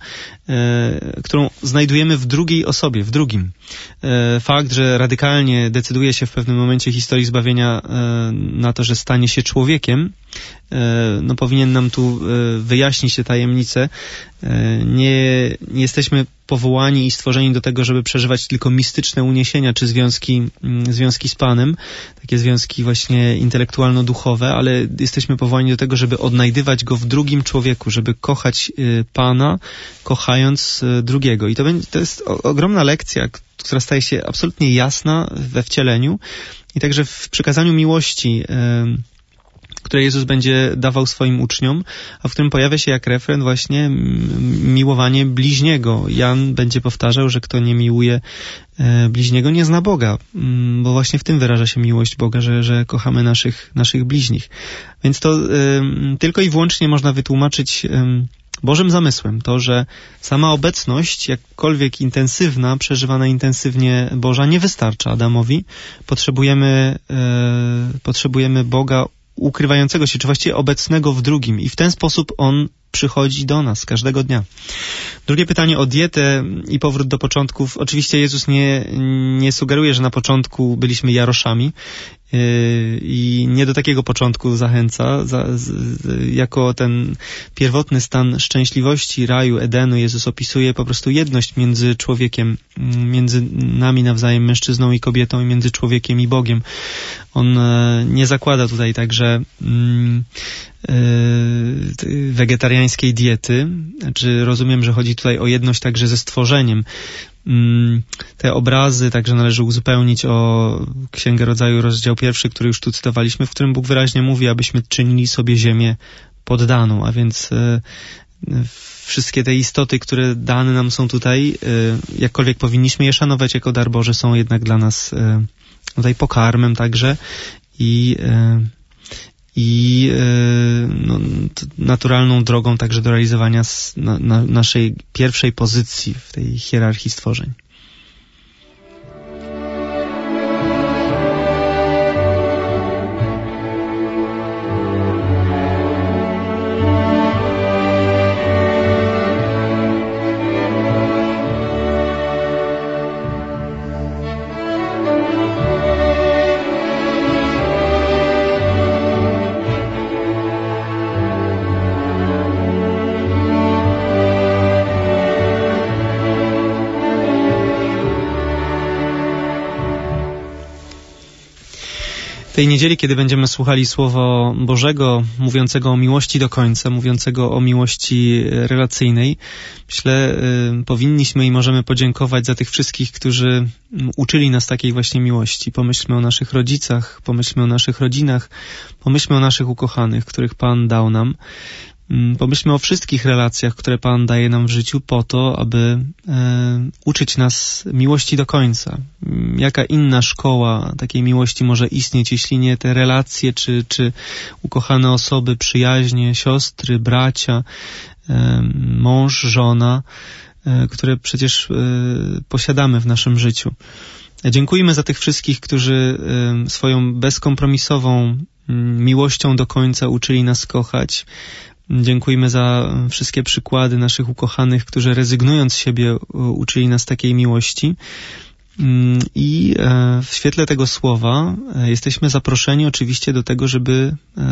e, którą znajdujemy w drugiej osobie, w drugim. E, fakt, że radykalnie decyduje się w pewnym momencie historii zbawienia e, na to, że stanie się człowiekiem, e, no powinien nam tu e, wyjaśnić te tajemnice. E, nie, nie jesteśmy powołani i stworzeni do tego, żeby przeżywać tylko mistyczne uniesienia czy związki, związki z Panem, takie związki właśnie intelektualno-duchowe, ale jesteśmy powołani do tego, żeby odnajdywać Go w drugim człowieku, żeby kochać Pana, kochając drugiego. I to, będzie, to jest ogromna lekcja, która staje się absolutnie jasna we wcieleniu i także w przykazaniu miłości, które Jezus będzie dawał swoim uczniom, a w którym pojawia się jak refren właśnie miłowanie bliźniego. Jan będzie powtarzał, że kto nie miłuje bliźniego, nie zna Boga, bo właśnie w tym wyraża się miłość Boga, że, że kochamy naszych, naszych bliźnich. Więc to y, tylko i wyłącznie można wytłumaczyć y, Bożym zamysłem. To, że sama obecność, jakkolwiek intensywna, przeżywana intensywnie Boża, nie wystarcza Adamowi. Potrzebujemy, y, potrzebujemy Boga ukrywającego się, czy właściwie obecnego w drugim. I w ten sposób On przychodzi do nas każdego dnia. Drugie pytanie o dietę i powrót do początków. Oczywiście Jezus nie, nie sugeruje, że na początku byliśmy jaroszami i nie do takiego początku zachęca. Za, z, jako ten pierwotny stan szczęśliwości, raju, Edenu, Jezus opisuje po prostu jedność między człowiekiem, między nami nawzajem, mężczyzną i kobietą, i między człowiekiem i Bogiem. On nie zakłada tutaj także mm, yy, wegetariańskiej diety. Znaczy, rozumiem, że chodzi tutaj o jedność także ze stworzeniem. Te obrazy także należy uzupełnić o Księgę Rodzaju, rozdział pierwszy, który już tu cytowaliśmy, w którym Bóg wyraźnie mówi, abyśmy czynili sobie ziemię poddaną, a więc e, wszystkie te istoty, które dane nam są tutaj, e, jakkolwiek powinniśmy je szanować jako dar Boży, są jednak dla nas e, tutaj pokarmem także i e, i no, naturalną drogą także do realizowania na, na naszej pierwszej pozycji w tej hierarchii stworzeń. tej niedzieli, kiedy będziemy słuchali Słowa Bożego, mówiącego o miłości do końca, mówiącego o miłości relacyjnej, myślę, y, powinniśmy i możemy podziękować za tych wszystkich, którzy uczyli nas takiej właśnie miłości. Pomyślmy o naszych rodzicach, pomyślmy o naszych rodzinach, pomyślmy o naszych ukochanych, których Pan dał nam. Pomyślmy o wszystkich relacjach, które Pan daje nam w życiu po to, aby e, uczyć nas miłości do końca. Jaka inna szkoła takiej miłości może istnieć, jeśli nie te relacje, czy, czy ukochane osoby, przyjaźnie, siostry, bracia, e, mąż, żona, e, które przecież e, posiadamy w naszym życiu. Dziękujmy za tych wszystkich, którzy e, swoją bezkompromisową miłością do końca uczyli nas kochać. Dziękujmy za wszystkie przykłady naszych ukochanych, którzy rezygnując z siebie uczyli nas takiej miłości. I w świetle tego słowa jesteśmy zaproszeni oczywiście do tego, żeby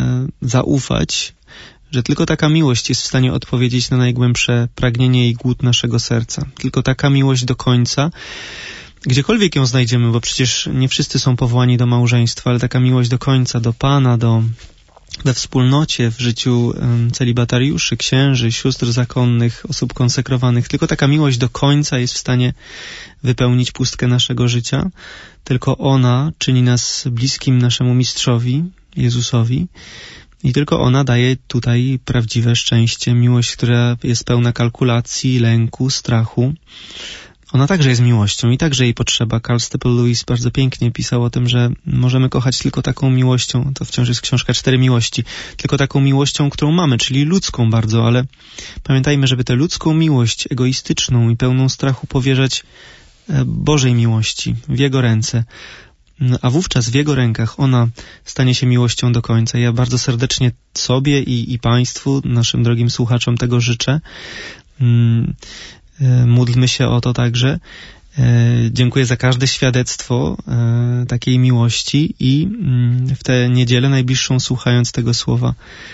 zaufać, że tylko taka miłość jest w stanie odpowiedzieć na najgłębsze pragnienie i głód naszego serca. Tylko taka miłość do końca, gdziekolwiek ją znajdziemy, bo przecież nie wszyscy są powołani do małżeństwa, ale taka miłość do końca, do Pana, do we wspólnocie, w życiu um, celibatariuszy, księży, sióstr zakonnych, osób konsekrowanych. Tylko taka miłość do końca jest w stanie wypełnić pustkę naszego życia. Tylko ona czyni nas bliskim naszemu Mistrzowi, Jezusowi. I tylko ona daje tutaj prawdziwe szczęście, miłość, która jest pełna kalkulacji, lęku, strachu. Ona także jest miłością i także jej potrzeba. Carl Staple Lewis bardzo pięknie pisał o tym, że możemy kochać tylko taką miłością, to wciąż jest książka Cztery Miłości, tylko taką miłością, którą mamy, czyli ludzką bardzo, ale pamiętajmy, żeby tę ludzką miłość, egoistyczną i pełną strachu powierzać Bożej miłości, w Jego ręce. A wówczas w Jego rękach ona stanie się miłością do końca. Ja bardzo serdecznie sobie i, i Państwu, naszym drogim słuchaczom tego życzę. Hmm. Módlmy się o to także. Dziękuję za każde świadectwo takiej miłości i w tę niedzielę najbliższą, słuchając tego słowa,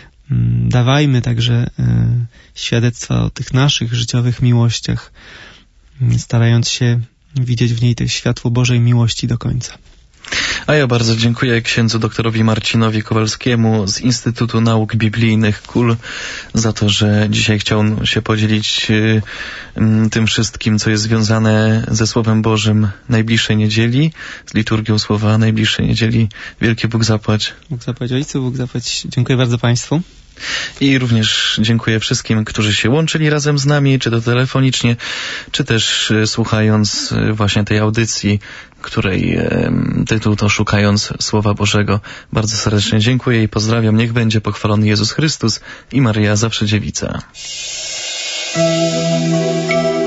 dawajmy także świadectwa o tych naszych życiowych miłościach, starając się widzieć w niej to światło Bożej miłości do końca. A ja bardzo dziękuję księdzu doktorowi Marcinowi Kowalskiemu z Instytutu Nauk Biblijnych K U L za to, że dzisiaj chciał się podzielić y, y, tym wszystkim, co jest związane ze Słowem Bożym najbliższej niedzieli, z liturgią Słowa najbliższej niedzieli. Wielki Bóg zapłać. Bóg zapłać Ojcu, Bóg zapłać. Dziękuję bardzo Państwu. I również dziękuję wszystkim, którzy się łączyli razem z nami, czy to telefonicznie, czy też słuchając właśnie tej audycji, której tytuł to Szukając Słowa Bożego. Bardzo serdecznie dziękuję i pozdrawiam. Niech będzie pochwalony Jezus Chrystus i Maryja Zawsze Dziewica.